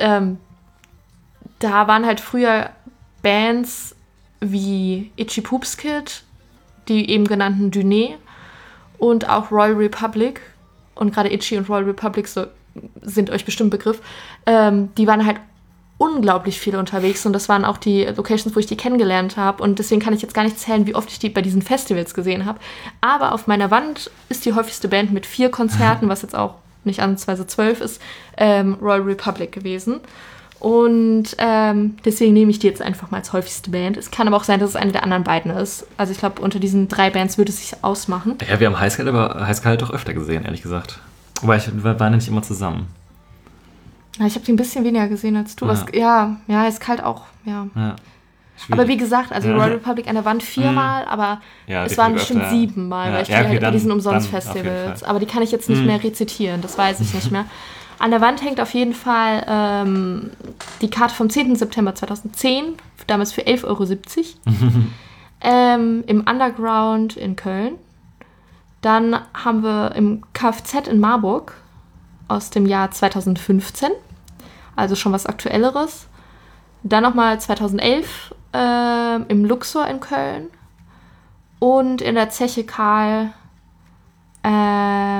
da waren halt früher Bands wie Itchy Poops Kid, die eben genannten Duné und auch Royal Republic. Und gerade Itchy und Royal Republic sind euch bestimmt Begriff. Die waren halt unglaublich viel unterwegs und das waren auch die Locations, wo ich die kennengelernt habe. Und deswegen kann ich jetzt gar nicht zählen, wie oft ich die bei diesen Festivals gesehen habe. Aber auf meiner Wand ist die häufigste Band mit 4 Konzerten, was jetzt auch nicht ansatzweise 12 ist, Royal Republic gewesen. Und deswegen nehme ich die jetzt einfach mal als häufigste Band. Es kann aber auch sein, dass es eine der anderen beiden ist. Also ich glaube, unter diesen 3 Bands würde es sich ausmachen. Ja, wir haben Highscale doch öfter gesehen, ehrlich gesagt. Aber wir waren ja nicht immer zusammen. Ja, ich habe die ein bisschen weniger gesehen als du. Ja, ist kalt auch, ja. Aber wie gesagt, also Royal Republic an der Wand 4-mal, aber es waren bestimmt 7-mal, weil ich die halt bei diesen Umsonst-Festivals. Aber die kann ich jetzt nicht mehr rezitieren, das weiß ich nicht mehr. An der Wand hängt auf jeden Fall die Karte vom 10. September 2010, damals für 11,70 €, im Underground in Köln. Dann haben wir im Kfz in Marburg aus dem Jahr 2015, also schon was Aktuelleres. Dann nochmal 2011 im Luxor in Köln und in der Zeche Karl. Da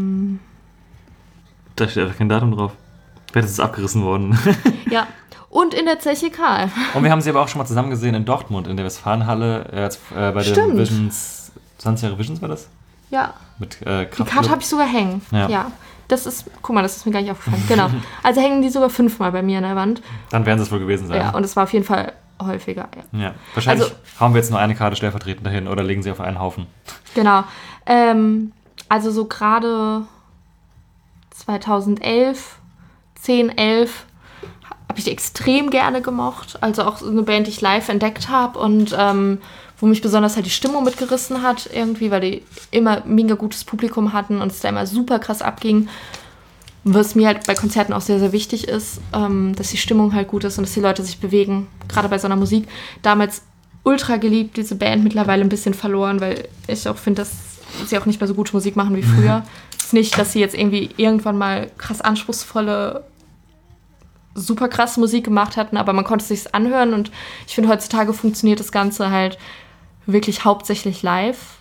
steht einfach kein Datum drauf. Vielleicht ist es abgerissen worden. Ja, und in der Zeche Karl. Und wir haben sie aber auch schon mal zusammen gesehen in Dortmund, in der Westfalenhalle, bei den Visions, 20 Jahre Visions war das? Ja. Mit die Karte habe ich sogar hängen. Ja. Das ist mir gar nicht aufgefallen. Genau. Also hängen die sogar 5-mal bei mir an der Wand. Dann werden sie es wohl gewesen sein. Ja, und es war auf jeden Fall häufiger. Ja. Wahrscheinlich hauen wir jetzt nur eine Karte stellvertretend dahin oder legen sie auf einen Haufen. Genau. Also so gerade 2011, 10, 11 habe ich die extrem gerne gemocht. Also auch so eine Band, die ich live entdeckt habe und wo mich besonders halt die Stimmung mitgerissen hat irgendwie, weil die immer mega gutes Publikum hatten und es da immer super krass abging. Was mir halt bei Konzerten auch sehr, sehr wichtig ist, dass die Stimmung halt gut ist und dass die Leute sich bewegen, gerade bei so einer Musik. Damals ultra geliebt, diese Band mittlerweile ein bisschen verloren, weil ich auch finde, dass sie auch nicht mehr so gute Musik machen wie früher. Es ist nicht, dass sie jetzt irgendwie irgendwann mal krass anspruchsvolle, super krasse Musik gemacht hatten, aber man konnte es sich anhören und ich finde, heutzutage funktioniert das Ganze halt wirklich hauptsächlich live,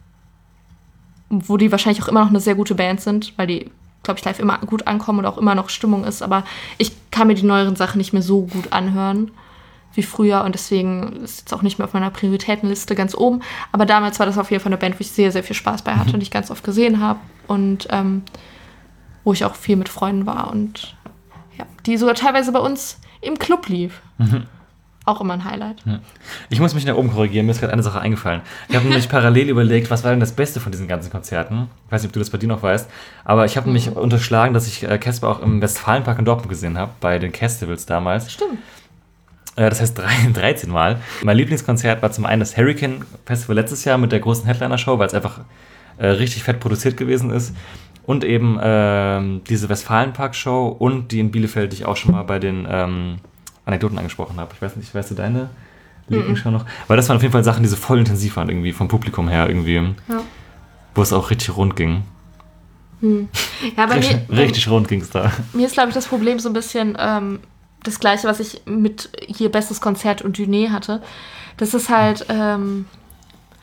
wo die wahrscheinlich auch immer noch eine sehr gute Band sind, weil die, glaube ich, live immer gut ankommen und auch immer noch Stimmung ist, aber ich kann mir die neueren Sachen nicht mehr so gut anhören wie früher und deswegen ist es jetzt auch nicht mehr auf meiner Prioritätenliste ganz oben, aber damals war das auf jeden Fall eine Band, wo ich sehr, sehr viel Spaß bei hatte und ich ganz oft gesehen habe und wo ich auch viel mit Freunden war und ja, die sogar teilweise bei uns im Club lief. Auch immer ein Highlight. Ja. Ich muss mich nach oben korrigieren, mir ist gerade eine Sache eingefallen. Ich habe nämlich parallel überlegt, was war denn das Beste von diesen ganzen Konzerten? Ich weiß nicht, ob du das bei dir noch weißt, aber ich habe nämlich unterschlagen, dass ich Casper auch im Westfalenpark in Dortmund gesehen habe, bei den Festivals damals. Stimmt. Das heißt 13 Mal. Mein Lieblingskonzert war zum einen das Hurricane Festival letztes Jahr mit der großen Headliner-Show, weil es einfach richtig fett produziert gewesen ist. Und eben diese Westfalenpark-Show und die in Bielefeld, die ich auch schon mal bei den Anekdoten angesprochen habe. Ich weiß nicht, weißt du deine Lieblingsshow noch? Weil das waren auf jeden Fall Sachen, die so voll intensiv waren, irgendwie vom Publikum her, irgendwie. Ja. Wo es auch richtig rund ging. Ja, bei richtig rund ging es da. Mir ist, glaube ich, das Problem so ein bisschen das Gleiche, was ich mit hier Bestes Konzert und Duné hatte. Das ist halt,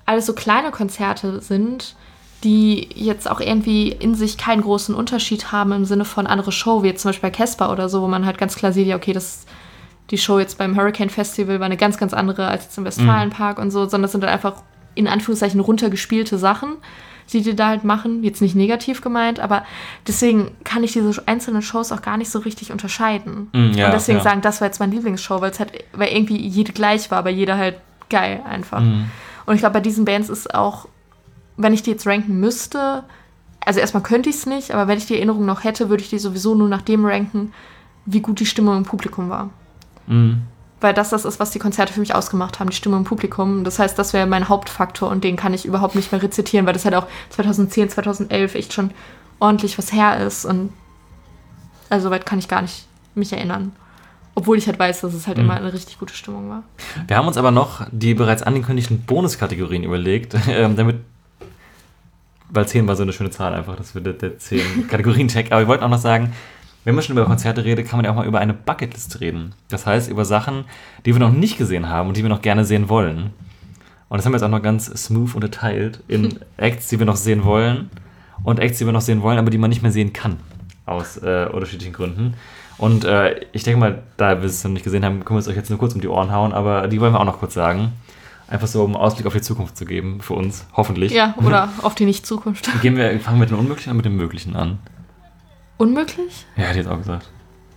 alles so kleine Konzerte sind, die jetzt auch irgendwie in sich keinen großen Unterschied haben im Sinne von andere Show, wie jetzt zum Beispiel bei Casper oder so, wo man halt ganz klar sieht, ja, okay, die Show jetzt beim Hurricane Festival war eine ganz, ganz andere als jetzt im Westfalenpark und so, sondern das sind dann einfach in Anführungszeichen runtergespielte Sachen, die da halt machen. Jetzt nicht negativ gemeint, aber deswegen kann ich diese einzelnen Shows auch gar nicht so richtig unterscheiden. Ja, und deswegen sagen, das war jetzt meine Lieblingsshow, weil irgendwie jede gleich war, aber jeder halt geil einfach. Und ich glaube, bei diesen Bands ist auch, wenn ich die jetzt ranken müsste, also erstmal könnte ich es nicht, aber wenn ich die Erinnerung noch hätte, würde ich die sowieso nur nach dem ranken, wie gut die Stimmung im Publikum war. Weil das ist, was die Konzerte für mich ausgemacht haben, die Stimmung im Publikum. Das heißt, das wäre mein Hauptfaktor und den kann ich überhaupt nicht mehr rezitieren, weil das halt auch 2010, 2011 echt schon ordentlich was her ist und also weit kann ich gar nicht mich erinnern. Obwohl ich halt weiß, dass es halt immer eine richtig gute Stimmung war. Wir haben uns aber noch die bereits angekündigten Bonuskategorien überlegt, damit, weil 10 war so eine schöne Zahl einfach, das wird der 10 Kategorien-Tag. Aber wir wollten auch noch sagen, wenn man schon über Konzerte redet, kann man ja auch mal über eine Bucketlist reden. Das heißt, über Sachen, die wir noch nicht gesehen haben und die wir noch gerne sehen wollen. Und das haben wir jetzt auch noch ganz smooth unterteilt in Acts, die wir noch sehen wollen und Acts, die wir noch sehen wollen, aber die man nicht mehr sehen kann. Aus unterschiedlichen Gründen. Und ich denke mal, da wir es noch nicht gesehen haben, können wir es euch jetzt nur kurz um die Ohren hauen, aber die wollen wir auch noch kurz sagen. Einfach so, um Ausblick auf die Zukunft zu geben, für uns, hoffentlich. Ja, oder auf die Nicht-Zukunft. Fangen wir mit dem Unmöglichen oder mit dem Möglichen an? Unmöglich? Ja, hätte ich jetzt auch gesagt.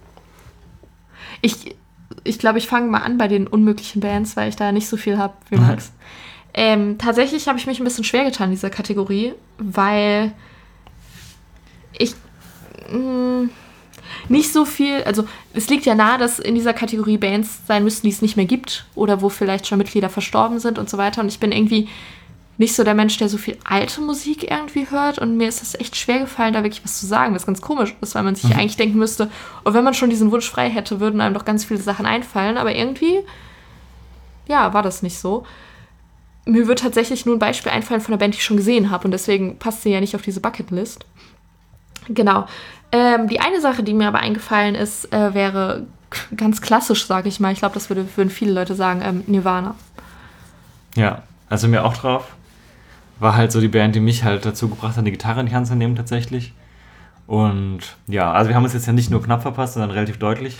Ich glaube, ich fange mal an bei den unmöglichen Bands, weil ich da nicht so viel habe wie Max. Tatsächlich habe ich mich ein bisschen schwer getan in dieser Kategorie, weil ich nicht so viel, also es liegt ja nahe, dass in dieser Kategorie Bands sein müssten, die es nicht mehr gibt oder wo vielleicht schon Mitglieder verstorben sind und so weiter. Und ich bin irgendwie nicht so der Mensch, der so viel alte Musik irgendwie hört und mir ist es echt schwer gefallen, da wirklich was zu sagen, was ganz komisch ist, weil man sich eigentlich denken müsste, und wenn man schon diesen Wunsch frei hätte, würden einem doch ganz viele Sachen einfallen, aber irgendwie, ja, war das nicht so. Mir wird tatsächlich nur ein Beispiel einfallen von einer Band, die ich schon gesehen habe und deswegen passt sie ja nicht auf diese Bucketlist. Genau. Die eine Sache, die mir aber eingefallen ist, wäre ganz klassisch, sage ich mal. Ich glaube, das würden viele Leute sagen, Nirvana. Ja, also mir auch drauf. War halt so die Band, die mich halt dazu gebracht hat, die Gitarre in die Hand zu nehmen tatsächlich. Und ja, also wir haben uns jetzt ja nicht nur knapp verpasst, sondern relativ deutlich.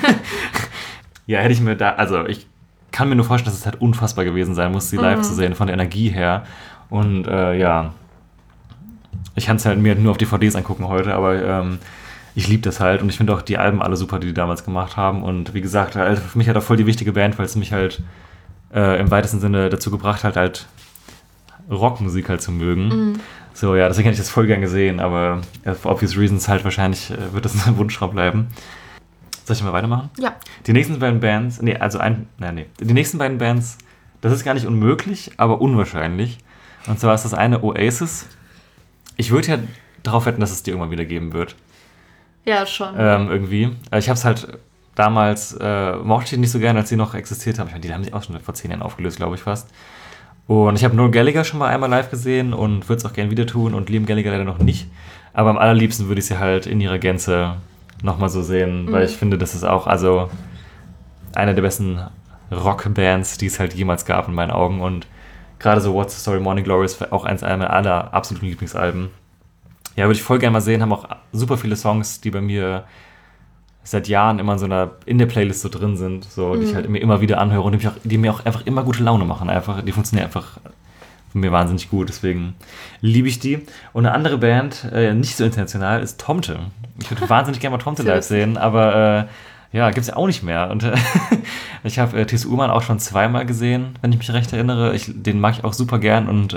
Ja, hätte ich mir ich kann mir nur vorstellen, dass es halt unfassbar gewesen sein muss, sie live zu sehen, von der Energie her. Und ja, ich kann es halt mir nur auf DVDs angucken heute, aber ich liebe das halt und ich finde auch die Alben alle super, die damals gemacht haben. Und wie gesagt, halt, für mich halt auch voll die wichtige Band, weil es mich halt im weitesten Sinne dazu gebracht hat, halt Rockmusik halt zu mögen. So, ja, deswegen hätte ich das voll gern gesehen, aber for obvious reasons halt wahrscheinlich wird das ein Wunschtraum bleiben. Soll ich mal weitermachen? Ja. Die nächsten beiden Bands, die nächsten beiden Bands, das ist gar nicht unmöglich, aber unwahrscheinlich. Und zwar ist das eine Oasis. Ich würde ja darauf wetten, dass es die irgendwann wieder geben wird. Ja, schon. Irgendwie. Ich habe es halt damals, mochte ich die nicht so gerne, als sie noch existiert haben. Ich meine, die haben sich auch schon vor 10 Jahren aufgelöst, glaube ich fast. Und ich habe Noel Gallagher schon mal einmal live gesehen und würde es auch gerne wieder tun und Liam Gallagher leider noch nicht. Aber am allerliebsten würde ich sie halt in ihrer Gänze nochmal so sehen, weil ich finde, das ist auch also eine der besten Rockbands, die es halt jemals gab in meinen Augen. Und gerade so What's the Story, Morning Glory ist auch eins meiner aller absoluten Lieblingsalben. Ja, würde ich voll gerne mal sehen, haben auch super viele Songs, die bei mir seit Jahren immer in der Playlist so drin sind, so, die ich halt mir immer wieder anhöre und die mir auch einfach immer gute Laune machen. Einfach, die funktionieren einfach von mir wahnsinnig gut, deswegen liebe ich die. Und eine andere Band, nicht so international, ist Tomte. Ich würde wahnsinnig gerne mal Tomte live sehen, aber ja, gibt es ja auch nicht mehr. Und ich habe T.S. Ullmann auch schon 2-mal gesehen, wenn ich mich recht erinnere. Den mag ich auch super gern und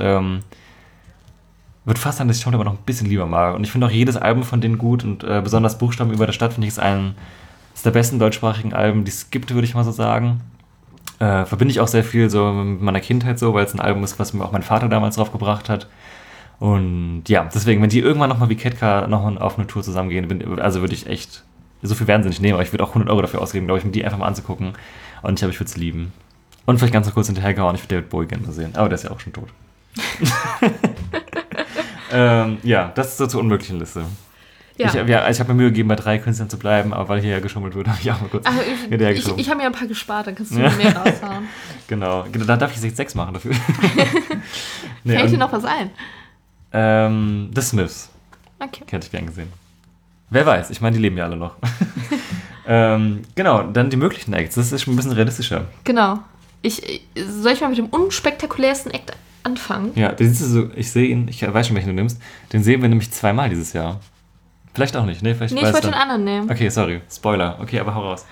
würde fast sagen, dass ich Tomte aber noch ein bisschen lieber mag. Und ich finde auch jedes Album von denen gut und besonders Buchstaben über der Stadt finde ich ist der besten deutschsprachigen Alben, die es gibt, würde ich mal so sagen. Verbinde ich auch sehr viel so mit meiner Kindheit so, weil es ein Album ist, was mir auch mein Vater damals drauf gebracht hat. Und ja, deswegen, wenn die irgendwann nochmal wie Ketka noch auf eine Tour zusammengehen, also würde ich echt, so viel werden sie nicht nehmen, aber ich würde auch 100 Euro dafür ausgeben, glaube ich, mir die einfach mal anzugucken. Und ich glaube, ich würde es lieben. Und vielleicht ganz noch kurz hinterhergehauen, ich würde David Bowie gerne mal sehen, aber der ist ja auch schon tot. Ja, das ist so zur unmöglichen Liste. Ja. Ich habe mir Mühe gegeben, bei 3 Künstlern zu bleiben, aber weil hier ja geschummelt wird, habe ich auch mal kurz hinterhergeschoben. Ich habe mir ein paar gespart, dann kannst du mir mehr raushauen. Genau, da darf ich 6 machen dafür. Fällt dir noch was ein? The Smiths. Okay. Hätte ich gern gesehen. Wer weiß, ich meine, die leben ja alle noch. Genau, dann die möglichen Acts. Das ist schon ein bisschen realistischer. Genau. Soll ich mal mit dem unspektakulärsten Act anfangen? Ja, den siehst du so, ich sehe ihn, ich weiß schon, welchen du nimmst. Den sehen wir nämlich 2-mal dieses Jahr. Vielleicht auch nicht, ne? Ich wollte den anderen nehmen. Okay, sorry, Spoiler. Okay, aber hau raus.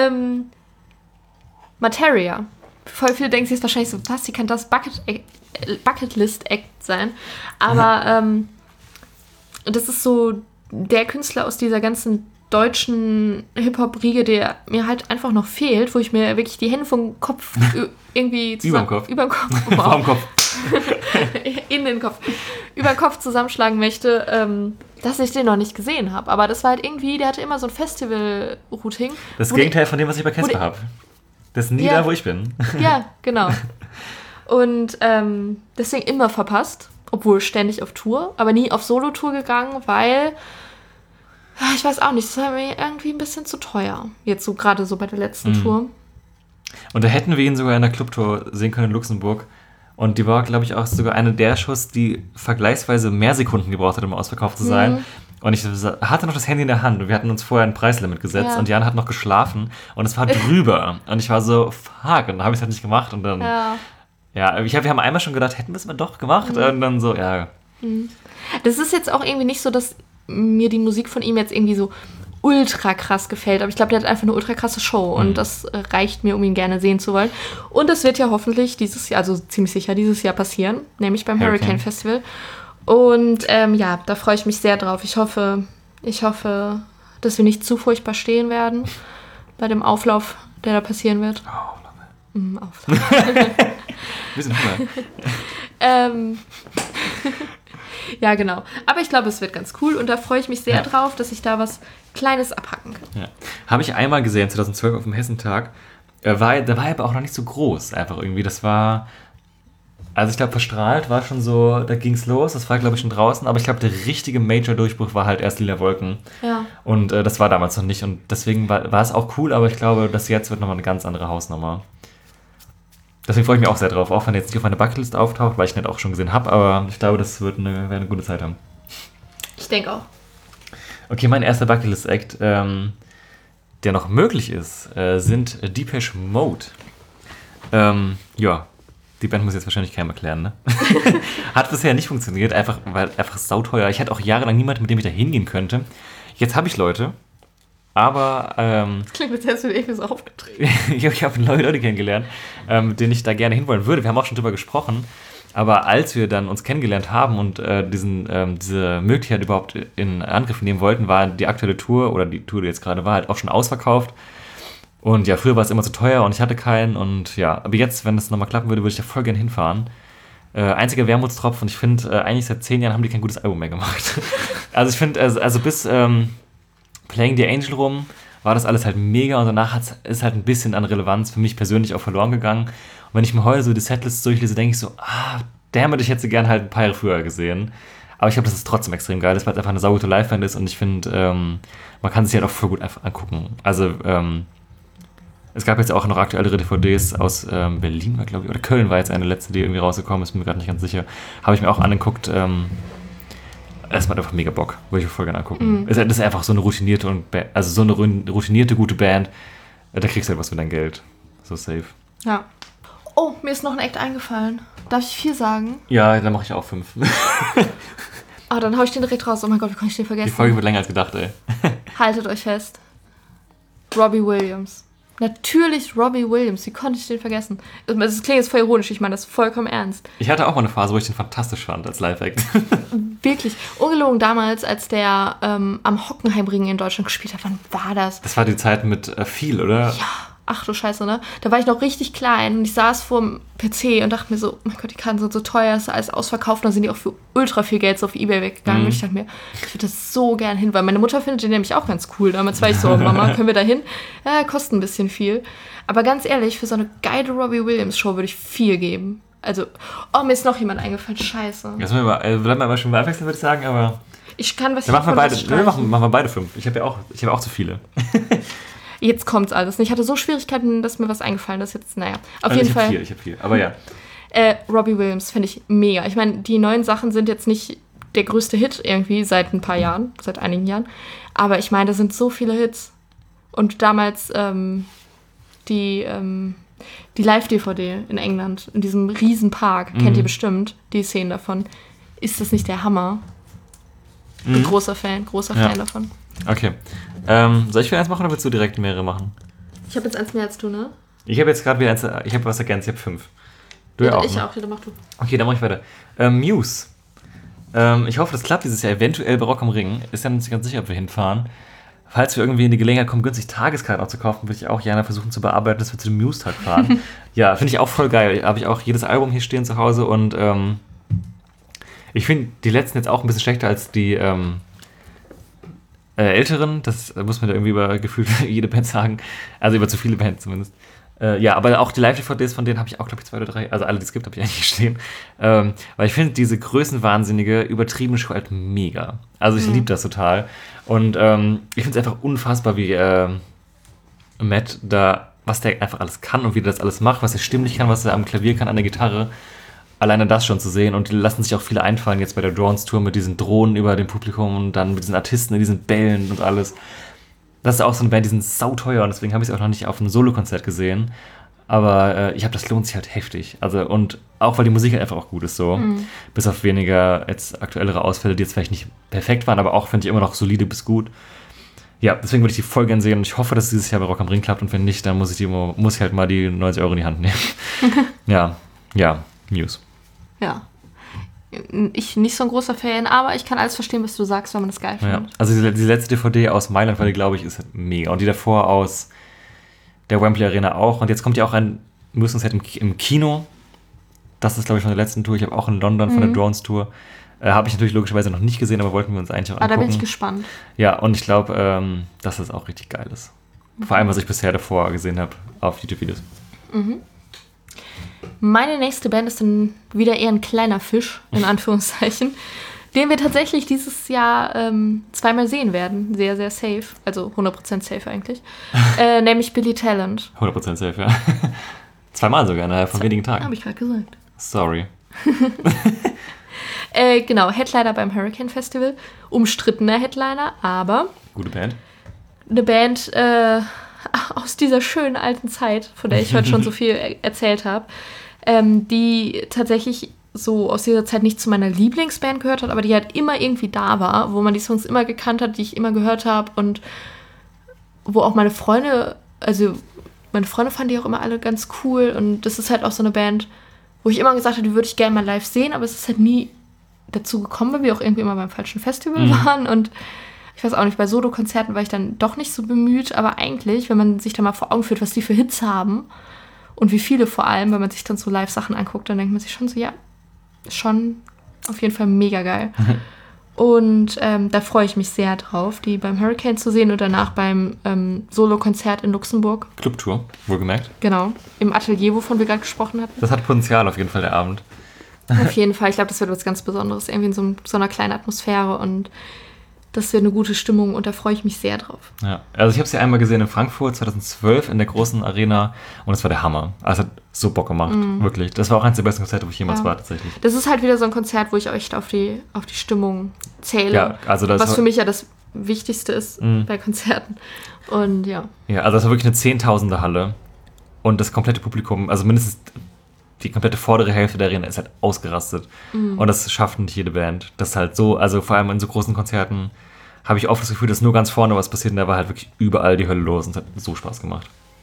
Materia. Voll viele denken sich jetzt wahrscheinlich so, was, wie kann das Bucketlist-Act sein? Aber das ist so der Künstler aus dieser ganzen deutschen Hip-Hop-Riege, der mir halt einfach noch fehlt, wo ich mir wirklich die Hände vom Kopf irgendwie Überm Kopf. Wow. Vorm Kopf. In den Kopf. Über den Kopf zusammenschlagen möchte, dass ich den noch nicht gesehen habe. Aber das war halt irgendwie, der hatte immer so ein Festival-Routing. Das Gegenteil von dem, was ich bei Casper habe. Das ist nie da, wo ich bin. Ja, genau. Und deswegen immer verpasst, obwohl ständig auf Tour, aber nie auf Solo-Tour gegangen, weil ich weiß auch nicht, das war mir irgendwie ein bisschen zu teuer. Jetzt so gerade so bei der letzten Tour. Und da hätten wir ihn sogar in der Clubtour sehen können in Luxemburg. Und die war, glaube ich, auch sogar eine der Shows, die vergleichsweise mehr Sekunden gebraucht hat, um ausverkauft zu sein. Und ich hatte noch das Handy in der Hand und wir hatten uns vorher ein Preislimit gesetzt und Jan hat noch geschlafen und es war drüber. Und ich war so, fuck, und dann habe ich es halt nicht gemacht. Und dann, wir haben einmal schon gedacht, hätten wir es mal doch gemacht. Und dann so, ja. Das ist jetzt auch irgendwie nicht so, dass mir die Musik von ihm jetzt irgendwie so ultra krass gefällt. Aber ich glaube, der hat einfach eine ultra krasse Show und das reicht mir, um ihn gerne sehen zu wollen. Und das wird ja hoffentlich dieses Jahr, also ziemlich sicher dieses Jahr passieren, nämlich beim Hurricane Festival. Und da freue ich mich sehr drauf. Ich hoffe, dass wir nicht zu furchtbar stehen werden bei dem Auflauf, der da passieren wird. Auflauf. Bisschen höher. Ja, genau. Aber ich glaube, es wird ganz cool und da freue ich mich sehr drauf, dass ich da was Kleines abhacken kann. Ja. Habe ich einmal gesehen, 2012 auf dem Hessentag. Da war er aber auch noch nicht so groß, einfach irgendwie. Das war, also ich glaube, Verstrahlt war schon so, da ging es los. Das war, glaube ich, schon draußen. Aber ich glaube, der richtige Major-Durchbruch war halt erst Lila Wolken. Ja. Und das war damals noch nicht. Und deswegen war es auch cool, aber ich glaube, das jetzt wird nochmal eine ganz andere Hausnummer. Deswegen freue ich mich auch sehr drauf, auch wenn er jetzt nicht auf meine Bucketlist auftaucht, weil ich ihn auch schon gesehen habe, aber ich glaube, das wird eine gute Zeit haben. Ich denke auch. Okay, mein erster Bucketlist-Act, der noch möglich ist, sind Depeche Mode. Die Band muss jetzt wahrscheinlich keinem erklären, ne? Hat bisher nicht funktioniert, weil sauteuer. Ich hatte auch jahrelang niemanden, mit dem ich da hingehen könnte. Jetzt habe ich Leute. Aber, das klingt, als hättest du irgendwie so aufgetreten. Ich habe neue Leute kennengelernt, mit denen ich da gerne hinwollen würde. Wir haben auch schon drüber gesprochen. Aber als wir dann uns kennengelernt haben und diese Möglichkeit überhaupt in Angriff nehmen wollten, war die aktuelle Tour, oder die Tour, die jetzt gerade war, halt auch schon ausverkauft. Und ja, früher war es immer zu teuer und ich hatte keinen. Und ja, aber jetzt, wenn das nochmal klappen würde, würde ich da voll gerne hinfahren. Einziger Wermutstropfen, und ich finde, eigentlich seit 10 Jahren haben die kein gutes Album mehr gemacht. Also ich finde, also bis Playing the Angel rum war das alles halt mega und danach ist halt ein bisschen an Relevanz für mich persönlich auch verloren gegangen. Und wenn ich mir heute so die Setlists durchlese, denke ich so, damn, ich hätte sie gerne halt ein paar Jahre früher gesehen. Aber ich glaube, das ist trotzdem extrem geil, weil es einfach eine saugute Liveband ist und ich finde, man kann sich halt auch voll gut einfach angucken. Also, es gab jetzt auch noch aktuellere DVDs aus Berlin, glaube ich, oder Köln war jetzt eine letzte, die irgendwie rausgekommen ist, bin mir gerade nicht ganz sicher. Habe ich mir auch angeguckt. Es macht einfach mega Bock, würde ich mir voll gerne angucken. Das ist einfach so eine routinierte gute Band. Da kriegst du halt was für dein Geld. So safe. Ja. Oh, mir ist noch ein Act eingefallen. Darf ich 4 sagen? Ja, dann mache ich auch 5. Dann hau ich den direkt raus. Oh mein Gott, wie kann ich den vergessen? Die Folge wird länger als gedacht, ey. Haltet euch fest. Robbie Williams. Natürlich Robbie Williams. Wie konnte ich den vergessen? Das klingt jetzt voll ironisch. Ich meine das vollkommen ernst. Ich hatte auch mal eine Phase, wo ich den fantastisch fand als Live-Act. Wirklich. Ungelogen damals, als der am Hockenheimring in Deutschland gespielt hat. Wann war das? Das war die Zeit mit viel, oder? Ja. Ach du Scheiße, ne? Da war ich noch richtig klein und ich saß vorm PC und dachte mir so, oh mein Gott, die Karten sind so teuer, ist alles ausverkauft. Und dann sind die auch für ultra viel Geld so auf Ebay weggegangen. Und ich dachte mir, ich würde das so gern hin, weil meine Mutter findet den nämlich auch ganz cool. Damals war ich so, Mama, können wir da hin? Ja, kostet ein bisschen viel. Aber ganz ehrlich, für so eine geile Robbie Williams Show würde ich viel geben. Also, mir ist noch jemand eingefallen, scheiße. Jetzt bleiben wir aber schon mal abwechseln, würde ich sagen, aber... Ich kann was Dann machen wir beide 5. Ich habe ja auch zu viele. Jetzt kommt's alles. Ich hatte so Schwierigkeiten, dass mir was eingefallen ist. Jetzt, naja, auf jeden Fall. Ich habe 4, aber ja. Robbie Williams finde ich mega. Ich meine, die neuen Sachen sind jetzt nicht der größte Hit irgendwie seit ein paar Jahren, seit einigen Jahren. Aber ich meine, da sind so viele Hits. Und damals die Live-DVD in England, in diesem riesen Park, kennt ihr bestimmt, die Szenen davon. Ist das nicht der Hammer? Bin großer Fan davon. Okay. Soll ich für eins machen oder willst du direkt mehrere machen? Ich habe jetzt eins mehr als du, ne? Ich habe jetzt gerade wieder eins, ich habe was ergänzt, ich habe 5. Du ja auch, ich ne? auch, dann mach du. Okay, dann mache ich weiter. Muse. Ich hoffe, das klappt dieses Jahr eventuell bei Rock am Ring. Ist ja nicht ganz sicher, ob wir hinfahren. Falls wir irgendwie in die Gelegenheit kommen, günstig Tageskarten auch zu kaufen, würde ich auch gerne versuchen zu bearbeiten, dass wir zu dem Muse-Tag fahren. Ja, finde ich auch voll geil. Habe ich auch jedes Album hier stehen zu Hause und ich finde die letzten jetzt auch ein bisschen schlechter als die älteren. Das muss man da irgendwie über gefühlt jede Band sagen. Also über zu viele Bands zumindest. Ja, aber auch die Live-DVDs von denen habe ich auch, glaube ich, 2 oder 3. Also alle, die es gibt, habe ich eigentlich stehen. Weil ich finde diese größenwahnsinnige, übertriebene Show halt mega. Also ich liebe das total. Und ich finde es einfach unfassbar, wie Matt da, was der einfach alles kann und wie der das alles macht, was er stimmlich kann, was er am Klavier kann, an der Gitarre. Alleine das schon zu sehen. Und die lassen sich auch viele einfallen jetzt bei der Drones-Tour mit diesen Drohnen über dem Publikum und dann mit diesen Artisten in diesen Bällen und alles. Das ist auch so eine Band, die sind sauteuer und deswegen habe ich es auch noch nicht auf einem Solo-Konzert gesehen. Aber das lohnt sich halt heftig. Also, und auch, weil die Musik halt einfach auch gut ist so. Bis auf weniger jetzt aktuellere Ausfälle, die jetzt vielleicht nicht perfekt waren, aber auch finde ich immer noch solide bis gut. Ja, deswegen würde ich die voll gern sehen und ich hoffe, dass es dieses Jahr bei Rock am Ring klappt und wenn nicht, dann muss ich halt mal die 90 € in die Hand nehmen. Ja, Muse. Ja. Ich nicht so ein großer Fan, aber ich kann alles verstehen, was du sagst, wenn man das geil findet. Ja. Also die letzte DVD aus Mailand, weil die, glaube ich, ist mega. Und die davor aus der Wembley Arena auch. Und jetzt kommt ja auch ein Muse-Konzert im Kino. Das ist, glaube ich, von der letzten Tour. Ich habe auch in London von der Drones Tour. Habe ich natürlich logischerweise noch nicht gesehen, aber wollten wir uns eigentlich auch angucken. Da bin ich gespannt. Ja, und ich glaube, dass das auch richtig geil ist. Vor allem, was ich bisher davor gesehen habe auf YouTube-Videos. Meine nächste Band ist dann wieder eher ein kleiner Fisch, in Anführungszeichen, den wir tatsächlich dieses Jahr 2-mal sehen werden. Sehr, sehr safe. Also 100% safe eigentlich. Nämlich Billy Talent. 100% safe, ja. 2-mal sogar innerhalb von wenigen Tagen. Habe ich gerade gesagt. Sorry. Genau, Headliner beim Hurricane Festival. Umstrittener Headliner, aber... Gute Band. Eine Band aus dieser schönen alten Zeit, von der ich heute schon so viel erzählt habe, die tatsächlich so aus dieser Zeit nicht zu meiner Lieblingsband gehört hat, aber die halt immer irgendwie da war, wo man die Songs immer gekannt hat, die ich immer gehört habe und wo auch meine Freunde fanden die auch immer alle ganz cool und das ist halt auch so eine Band, wo ich immer gesagt habe, die würde ich gerne mal live sehen, aber es ist halt nie dazu gekommen, weil wir auch irgendwie immer beim falschen Festival waren und ich weiß auch nicht, bei Solo-Konzerten war ich dann doch nicht so bemüht, aber eigentlich, wenn man sich da mal vor Augen führt, was die für Hits haben und wie viele vor allem, wenn man sich dann so Live-Sachen anguckt, dann denkt man sich schon so, ja, schon auf jeden Fall mega geil. Und da freue ich mich sehr drauf, die beim Hurricane zu sehen und danach beim Solo-Konzert in Luxemburg. Clubtour, wohlgemerkt. Genau, im Atelier, wovon wir gerade gesprochen hatten. Das hat Potenzial auf jeden Fall, der Abend. Auf jeden Fall, ich glaube, das wird was ganz Besonderes, irgendwie in so einer kleinen Atmosphäre und das wird eine gute Stimmung und da freue ich mich sehr drauf. Ja, also ich habe sie einmal gesehen in Frankfurt 2012 in der großen Arena und es war der Hammer. Also es hat so Bock gemacht, wirklich. Das war auch eins der besten Konzerte, wo ich jemals war, tatsächlich. Das ist halt wieder so ein Konzert, wo ich echt auf die Stimmung zähle. Ja, also das was für mich ja das Wichtigste ist bei Konzerten. Und ja. Ja, also das war wirklich eine Zehntausender Halle und das komplette Publikum, also mindestens die komplette vordere Hälfte der Arena ist halt ausgerastet. Und das schafft nicht jede Band. Das ist halt so, also vor allem in so großen Konzerten habe ich oft das Gefühl, dass nur ganz vorne was passiert und da war halt wirklich überall die Hölle los und es hat so Spaß gemacht.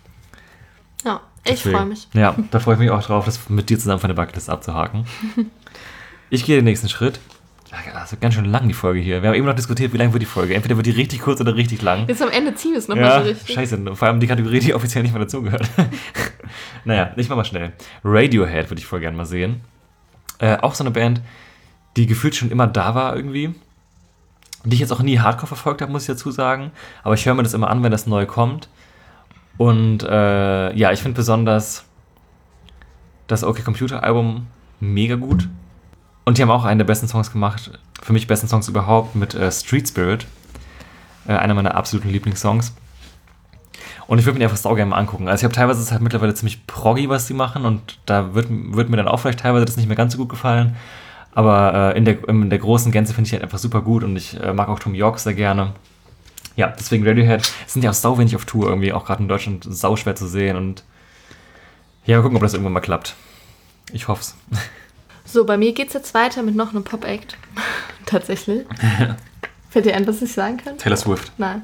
Ja, ich freue mich. Ja, da freue ich mich auch drauf, das mit dir zusammen von der Bucketlist abzuhaken. Ich gehe den nächsten Schritt. Also ganz schön lang die Folge hier. Wir haben eben noch diskutiert, wie lang wird die Folge. Entweder wird die richtig kurz oder richtig lang. Jetzt am Ende ziehen wir es nochmal so richtig. Scheiße, vor allem die Kategorie, die offiziell nicht mehr dazugehört. Naja, ich mach mal schnell. Radiohead würde ich voll gerne mal sehen. Auch so eine Band, die gefühlt schon immer da war irgendwie. Die ich jetzt auch nie Hardcore verfolgt habe, muss ich dazu sagen. Aber ich höre mir das immer an, wenn das neu kommt. Und ich finde besonders das OK Computer Album mega gut. Und die haben auch einen der besten Songs gemacht, für mich besten Songs überhaupt, mit Street Spirit. Einer meiner absoluten Lieblingssongs. Und ich würde mir einfach saugern mal angucken. Also ich habe teilweise, es ist halt mittlerweile ziemlich proggy, was die machen. Und da wird mir dann auch vielleicht teilweise das nicht mehr ganz so gut gefallen. Aber in der großen Gänze finde ich halt einfach super gut. Und ich mag auch Tom York sehr gerne. Ja, deswegen Radiohead sind ja auch sau wenig auf Tour irgendwie. Auch gerade in Deutschland sau schwer zu sehen. Und ja, mal gucken, ob das irgendwann mal klappt. Ich hoff's. So, bei mir geht's jetzt weiter mit noch einem Pop-Act. Tatsächlich. Fällt dir ein, was ich sagen kann? Taylor Swift. Nein.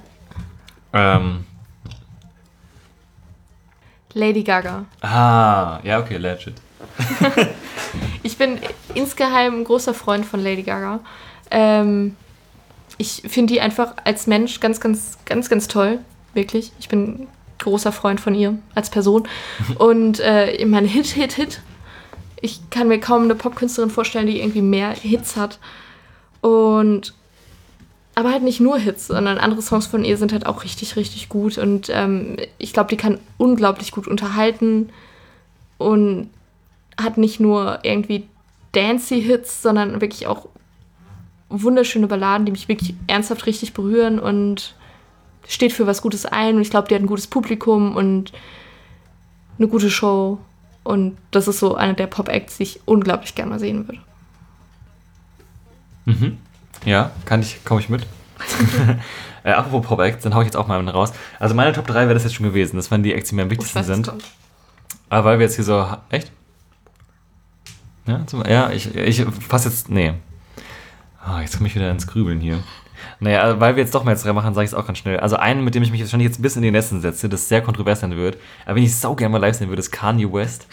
Lady Gaga. Ja, okay, legit. Ich bin insgeheim ein großer Freund von Lady Gaga. Ich finde die einfach als Mensch ganz, ganz, ganz, ganz toll. Wirklich. Ich bin ein großer Freund von ihr als Person. Und ich meine, Hit. Ich kann mir kaum eine Popkünstlerin vorstellen, die irgendwie mehr Hits hat. Aber halt nicht nur Hits, sondern andere Songs von ihr sind halt auch richtig, richtig gut. Und ich glaube, die kann unglaublich gut unterhalten und hat nicht nur irgendwie dancey Hits, sondern wirklich auch wunderschöne Balladen, die mich wirklich ernsthaft richtig berühren und steht für was Gutes ein. Und ich glaube, die hat ein gutes Publikum und eine gute Show. Und das ist so eine der Pop-Acts, die ich unglaublich gerne mal sehen würde. Mhm. Ja, komme ich mit. Apropos Pop-Acts, dann hau ich jetzt auch mal einen raus. Also meine Top 3 wäre das jetzt schon gewesen. Das waren die Acts, die mir am wichtigsten sind. Aber weil wir jetzt hier so... Echt? Ja, ich fasse jetzt... Nee. Jetzt komme ich wieder ins Grübeln hier. Naja, also weil wir jetzt doch mal jetzt 3 machen, sage ich es auch ganz schnell. Also einen, mit dem ich mich wahrscheinlich jetzt ein bisschen in die Nässe setze, das sehr kontrovers sein wird, aber wenn ich es sau gerne mal live sehen würde, ist Kanye West.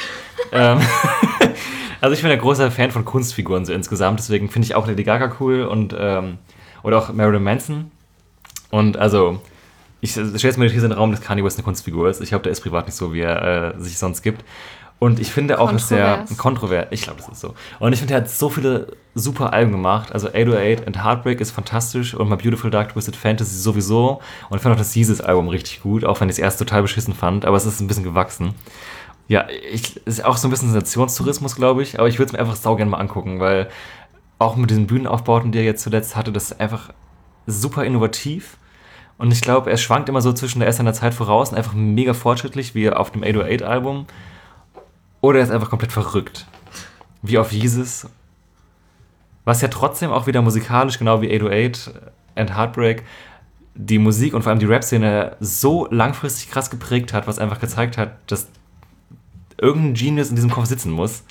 Also ich bin ein großer Fan von Kunstfiguren so insgesamt, deswegen finde ich auch Lady Gaga cool und oder auch Marilyn Manson. Und also, ich stelle jetzt mal hier in den Raum, dass Kanye West eine Kunstfigur ist. Ich glaube, der ist privat nicht so, wie er sich sonst gibt. Und ich finde auch, dass er kontrovers, ich glaube, das ist so. Und ich finde, er hat so viele super Alben gemacht. Also 808 and Heartbreak ist fantastisch und My Beautiful Dark Twisted Fantasy sowieso. Und ich fand auch das Jesus-Album richtig gut, auch wenn ich es erst total beschissen fand, aber es ist ein bisschen gewachsen. Ja, ist auch so ein bisschen Sensationstourismus, glaube ich, aber ich würde es mir einfach saugern mal angucken, weil auch mit diesen Bühnenaufbauten, die er jetzt zuletzt hatte, das ist einfach super innovativ. Und ich glaube, er schwankt immer so zwischen, er ist seiner Zeit voraus und einfach mega fortschrittlich, wie auf dem 808-Album. Oder er ist einfach komplett verrückt. Wie auf Jesus. Was ja trotzdem auch wieder musikalisch, genau wie 808 and Heartbreak, die Musik und vor allem die Rap-Szene so langfristig krass geprägt hat, was einfach gezeigt hat, dass irgendein Genius in diesem Kopf sitzen muss.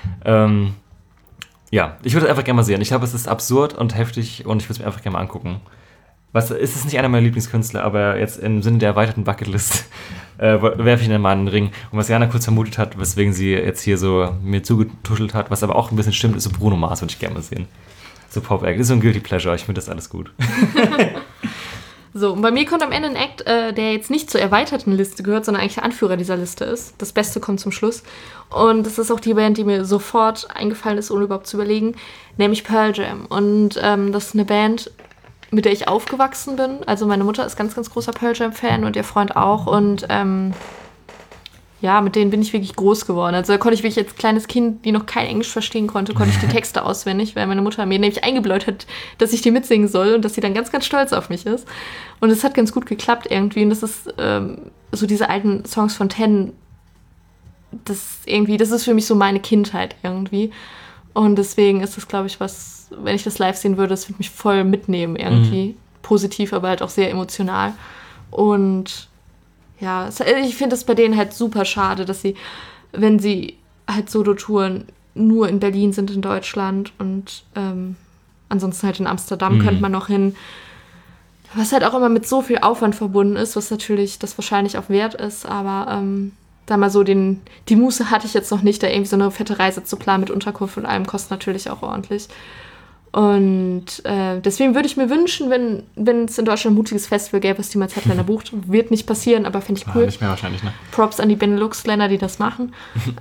Ja, ich würde es einfach gerne mal sehen. Ich glaube, es ist absurd und heftig und ich würde es mir einfach gerne mal angucken. Es ist nicht einer meiner Lieblingskünstler, aber jetzt im Sinne der erweiterten Bucketlist werfe ich ihn mal in den Ring. Und was Jana kurz vermutet hat, weswegen sie jetzt hier so mir zugetuschelt hat, was aber auch ein bisschen stimmt, ist so Bruno Mars, würde ich gerne mal sehen. So Pop-Act. Das ist so ein Guilty Pleasure, ich finde das alles gut. So, und bei mir kommt am Ende ein Act, der jetzt nicht zur erweiterten Liste gehört, sondern eigentlich der Anführer dieser Liste ist. Das Beste kommt zum Schluss. Und das ist auch die Band, die mir sofort eingefallen ist, ohne überhaupt zu überlegen, nämlich Pearl Jam. Und das ist eine Band, mit der ich aufgewachsen bin. Also meine Mutter ist ganz, ganz großer Pearl Jam-Fan und ihr Freund auch. Und ja, mit denen bin ich wirklich groß geworden. Also da konnte ich wirklich als kleines Kind, die noch kein Englisch verstehen konnte, konnte ich die Texte auswendig, weil meine Mutter mir nämlich eingebläut hat, dass ich die mitsingen soll und dass sie dann ganz, ganz stolz auf mich ist. Und es hat ganz gut geklappt irgendwie. Und das ist so diese alten Songs von Ten, das ist für mich so meine Kindheit irgendwie. Und deswegen ist das, glaube ich, was, wenn ich das live sehen würde, das würde mich voll mitnehmen irgendwie. Positiv, aber halt auch sehr emotional. Und ja, ich finde es bei denen halt super schade, dass sie, wenn sie halt Solo-Touren nur in Berlin sind in Deutschland und ansonsten halt in Amsterdam könnte man noch hin. Was halt auch immer mit so viel Aufwand verbunden ist, was natürlich das wahrscheinlich auch wert ist, aber da mal so die Muße hatte ich jetzt noch nicht, da irgendwie so eine fette Reise zu planen mit Unterkunft und allem, kostet natürlich auch ordentlich. Und deswegen würde ich mir wünschen, wenn es in Deutschland ein mutiges Festival gäbe, was die mal Headliner bucht. Wird nicht passieren, aber fände ich cool. Nicht mehr wahrscheinlich, ne? Props an die Benelux-Länder, die das machen.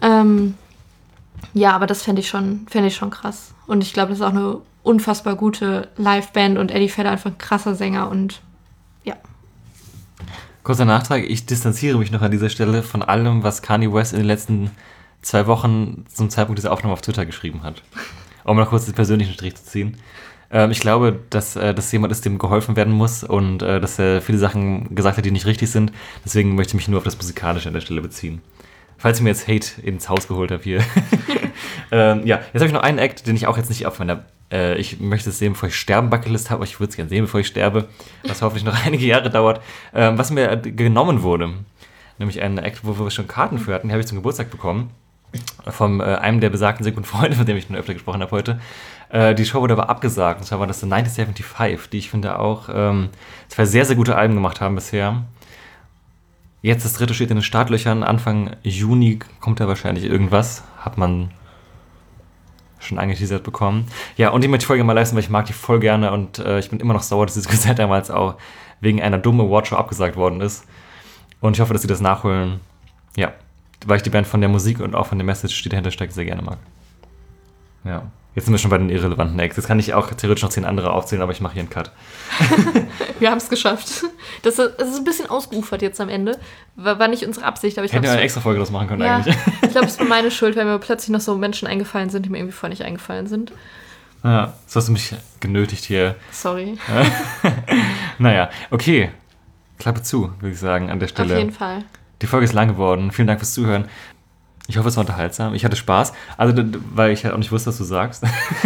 Ja, aber das fände ich schon krass. Und ich glaube, das ist auch eine unfassbar gute Liveband und Eddie Vedder einfach ein krasser Sänger und ja. Kurzer Nachtrag, ich distanziere mich noch an dieser Stelle von allem, was Kanye West in den letzten 2 Wochen zum Zeitpunkt dieser Aufnahme auf Twitter geschrieben hat. um mal kurz den persönlichen Strich zu ziehen. Ich glaube, dass das jemand ist, dem geholfen werden muss und dass er viele Sachen gesagt hat, die nicht richtig sind. Deswegen möchte ich mich nur auf das Musikalische an der Stelle beziehen. Falls ich mir jetzt Hate ins Haus geholt habe hier. Jetzt habe ich noch einen Act, den ich auch jetzt nicht auf meiner ich möchte es sehen, bevor ich sterben, Bucketlist habe, aber ich würde es gerne sehen, bevor ich sterbe, was hoffentlich noch einige Jahre dauert, was mir genommen wurde. Nämlich ein Act, wo wir schon Karten für hatten, die habe ich zum Geburtstag bekommen. Von einem der besagten sehr guten Freunde, von dem ich schon öfter gesprochen habe heute. Die Show wurde aber abgesagt, und zwar war das The 1975, die ich finde auch zwei sehr, sehr gute Alben gemacht haben bisher. Jetzt das dritte steht in den Startlöchern, Anfang Juni kommt da wahrscheinlich irgendwas, hat man schon angeteasert bekommen. Ja, und die möchte ich voll gerne mal leisten, weil ich mag die voll gerne und ich bin immer noch sauer, dass dieses Konzert damals auch wegen einer dummen Awardshow abgesagt worden ist. Und ich hoffe, dass sie das nachholen. Ja, weil ich die Band von der Musik und auch von der Message, die dahinter steckt, sehr gerne mag. Ja, jetzt sind wir schon bei den irrelevanten Acts. Jetzt kann ich auch theoretisch noch 10 andere aufzählen, aber ich mache hier einen Cut. Wir haben es geschafft. Das ist ein bisschen ausgeufert jetzt am Ende. War nicht unsere Absicht, aber ich hätte glaube... eine extra Folge draus machen können ja, eigentlich. Ich glaube, es war meine Schuld, weil mir plötzlich noch so Menschen eingefallen sind, die mir irgendwie vorher nicht eingefallen sind. Ja, so hast du mich genötigt hier. Sorry. Naja, okay. Klappe zu, würde ich sagen, an der Stelle. Auf jeden Fall. Die Folge ist lang geworden. Vielen Dank fürs Zuhören. Ich hoffe, es war unterhaltsam. Ich hatte Spaß. Also, weil ich halt auch nicht wusste, was du sagst.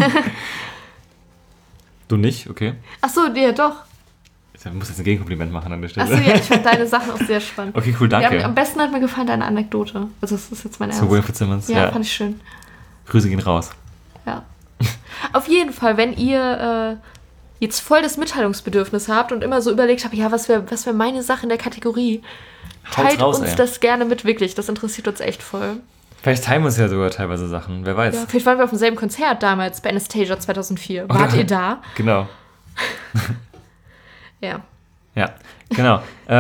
Du nicht? Okay. Ach so, ja, doch. Ich muss jetzt ein Gegenkompliment machen an der Stelle. Ach so, ja, ich fand deine Sachen auch sehr spannend. Okay, cool, danke. Ja, am besten hat mir gefallen deine Anekdote. Also, das ist jetzt mein Ernst. Zu Wilfried Simmons? Ja, fand ich schön. Grüße gehen raus. Ja. Auf jeden Fall, wenn ihr jetzt voll das Mitteilungsbedürfnis habt und immer so überlegt habt, ja, was wär meine Sache in der Kategorie, teilt raus, uns ey. das gerne mit, wirklich. Das interessiert uns echt voll. Vielleicht teilen wir uns ja sogar teilweise Sachen, wer weiß. Ja, vielleicht waren wir auf demselben Konzert damals bei Anastasia 2004. Wart ihr da? Genau. Ja. Ja, genau.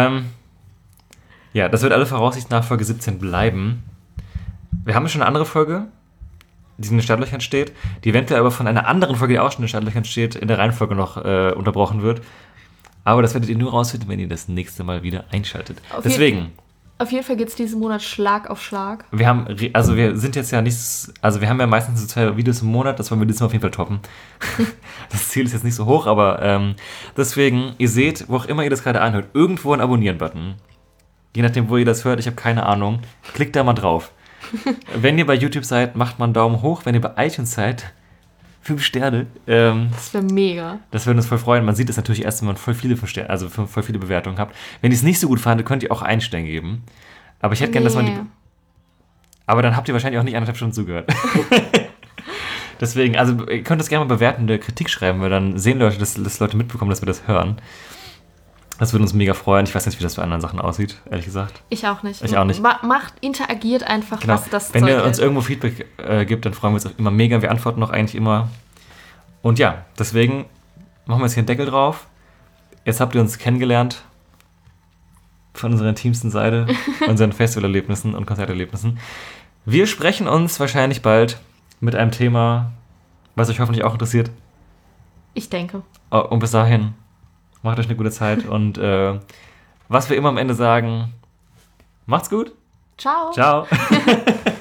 Ja, das wird alle Voraussicht nach Folge 17 bleiben. Wir haben schon eine andere Folge, die in den Startlöchern steht, die eventuell aber von einer anderen Folge, die auch schon in den Startlöchern steht, in der Reihenfolge noch unterbrochen wird. Aber das werdet ihr nur rausfinden, wenn ihr das nächste Mal wieder einschaltet. Deswegen... Auf jeden Fall geht es diesen Monat Schlag auf Schlag. Wir sind jetzt ja nicht, also wir haben ja meistens so 2 Videos im Monat, das wollen wir diesmal auf jeden Fall toppen. Das Ziel ist jetzt nicht so hoch, aber deswegen, ihr seht, wo auch immer ihr das gerade anhört, irgendwo ein Abonnieren-Button. Je nachdem, wo ihr das hört, ich habe keine Ahnung. Klickt da mal drauf. Wenn ihr bei YouTube seid, macht mal einen Daumen hoch. Wenn ihr bei iTunes seid, 5 Sterne. Das wäre mega. Das würde uns voll freuen. Man sieht es natürlich erst, wenn man voll viele 5 Sterne, also voll viele Bewertungen habt. Wenn ihr es nicht so gut fandet, könnt ihr auch 1 Stern geben. Aber ich hätte gerne, dass man die... Aber dann habt ihr wahrscheinlich auch nicht 1,5 Stunden zugehört. Deswegen, also ihr könnt das gerne mal bewertende Kritik schreiben, weil dann sehen Leute, dass Leute mitbekommen, dass wir das hören. Das würde uns mega freuen. Ich weiß nicht, wie das bei anderen Sachen aussieht, ehrlich gesagt. Ich auch nicht. Ich auch nicht. Interagiert einfach, genau. Was das Wenn Zeug ihr uns ist. irgendwo Feedback gibt, dann freuen wir uns auch immer mega. Wir antworten auch eigentlich immer. Und ja, deswegen machen wir jetzt hier einen Deckel drauf. Jetzt habt ihr uns kennengelernt von unserer intimsten Seite, unseren Festivalerlebnissen und Konzerterlebnissen. Wir sprechen uns wahrscheinlich bald mit einem Thema, was euch hoffentlich auch interessiert. Ich denke. Und bis dahin, macht euch eine gute Zeit und was wir immer am Ende sagen, macht's gut. Ciao. Ciao.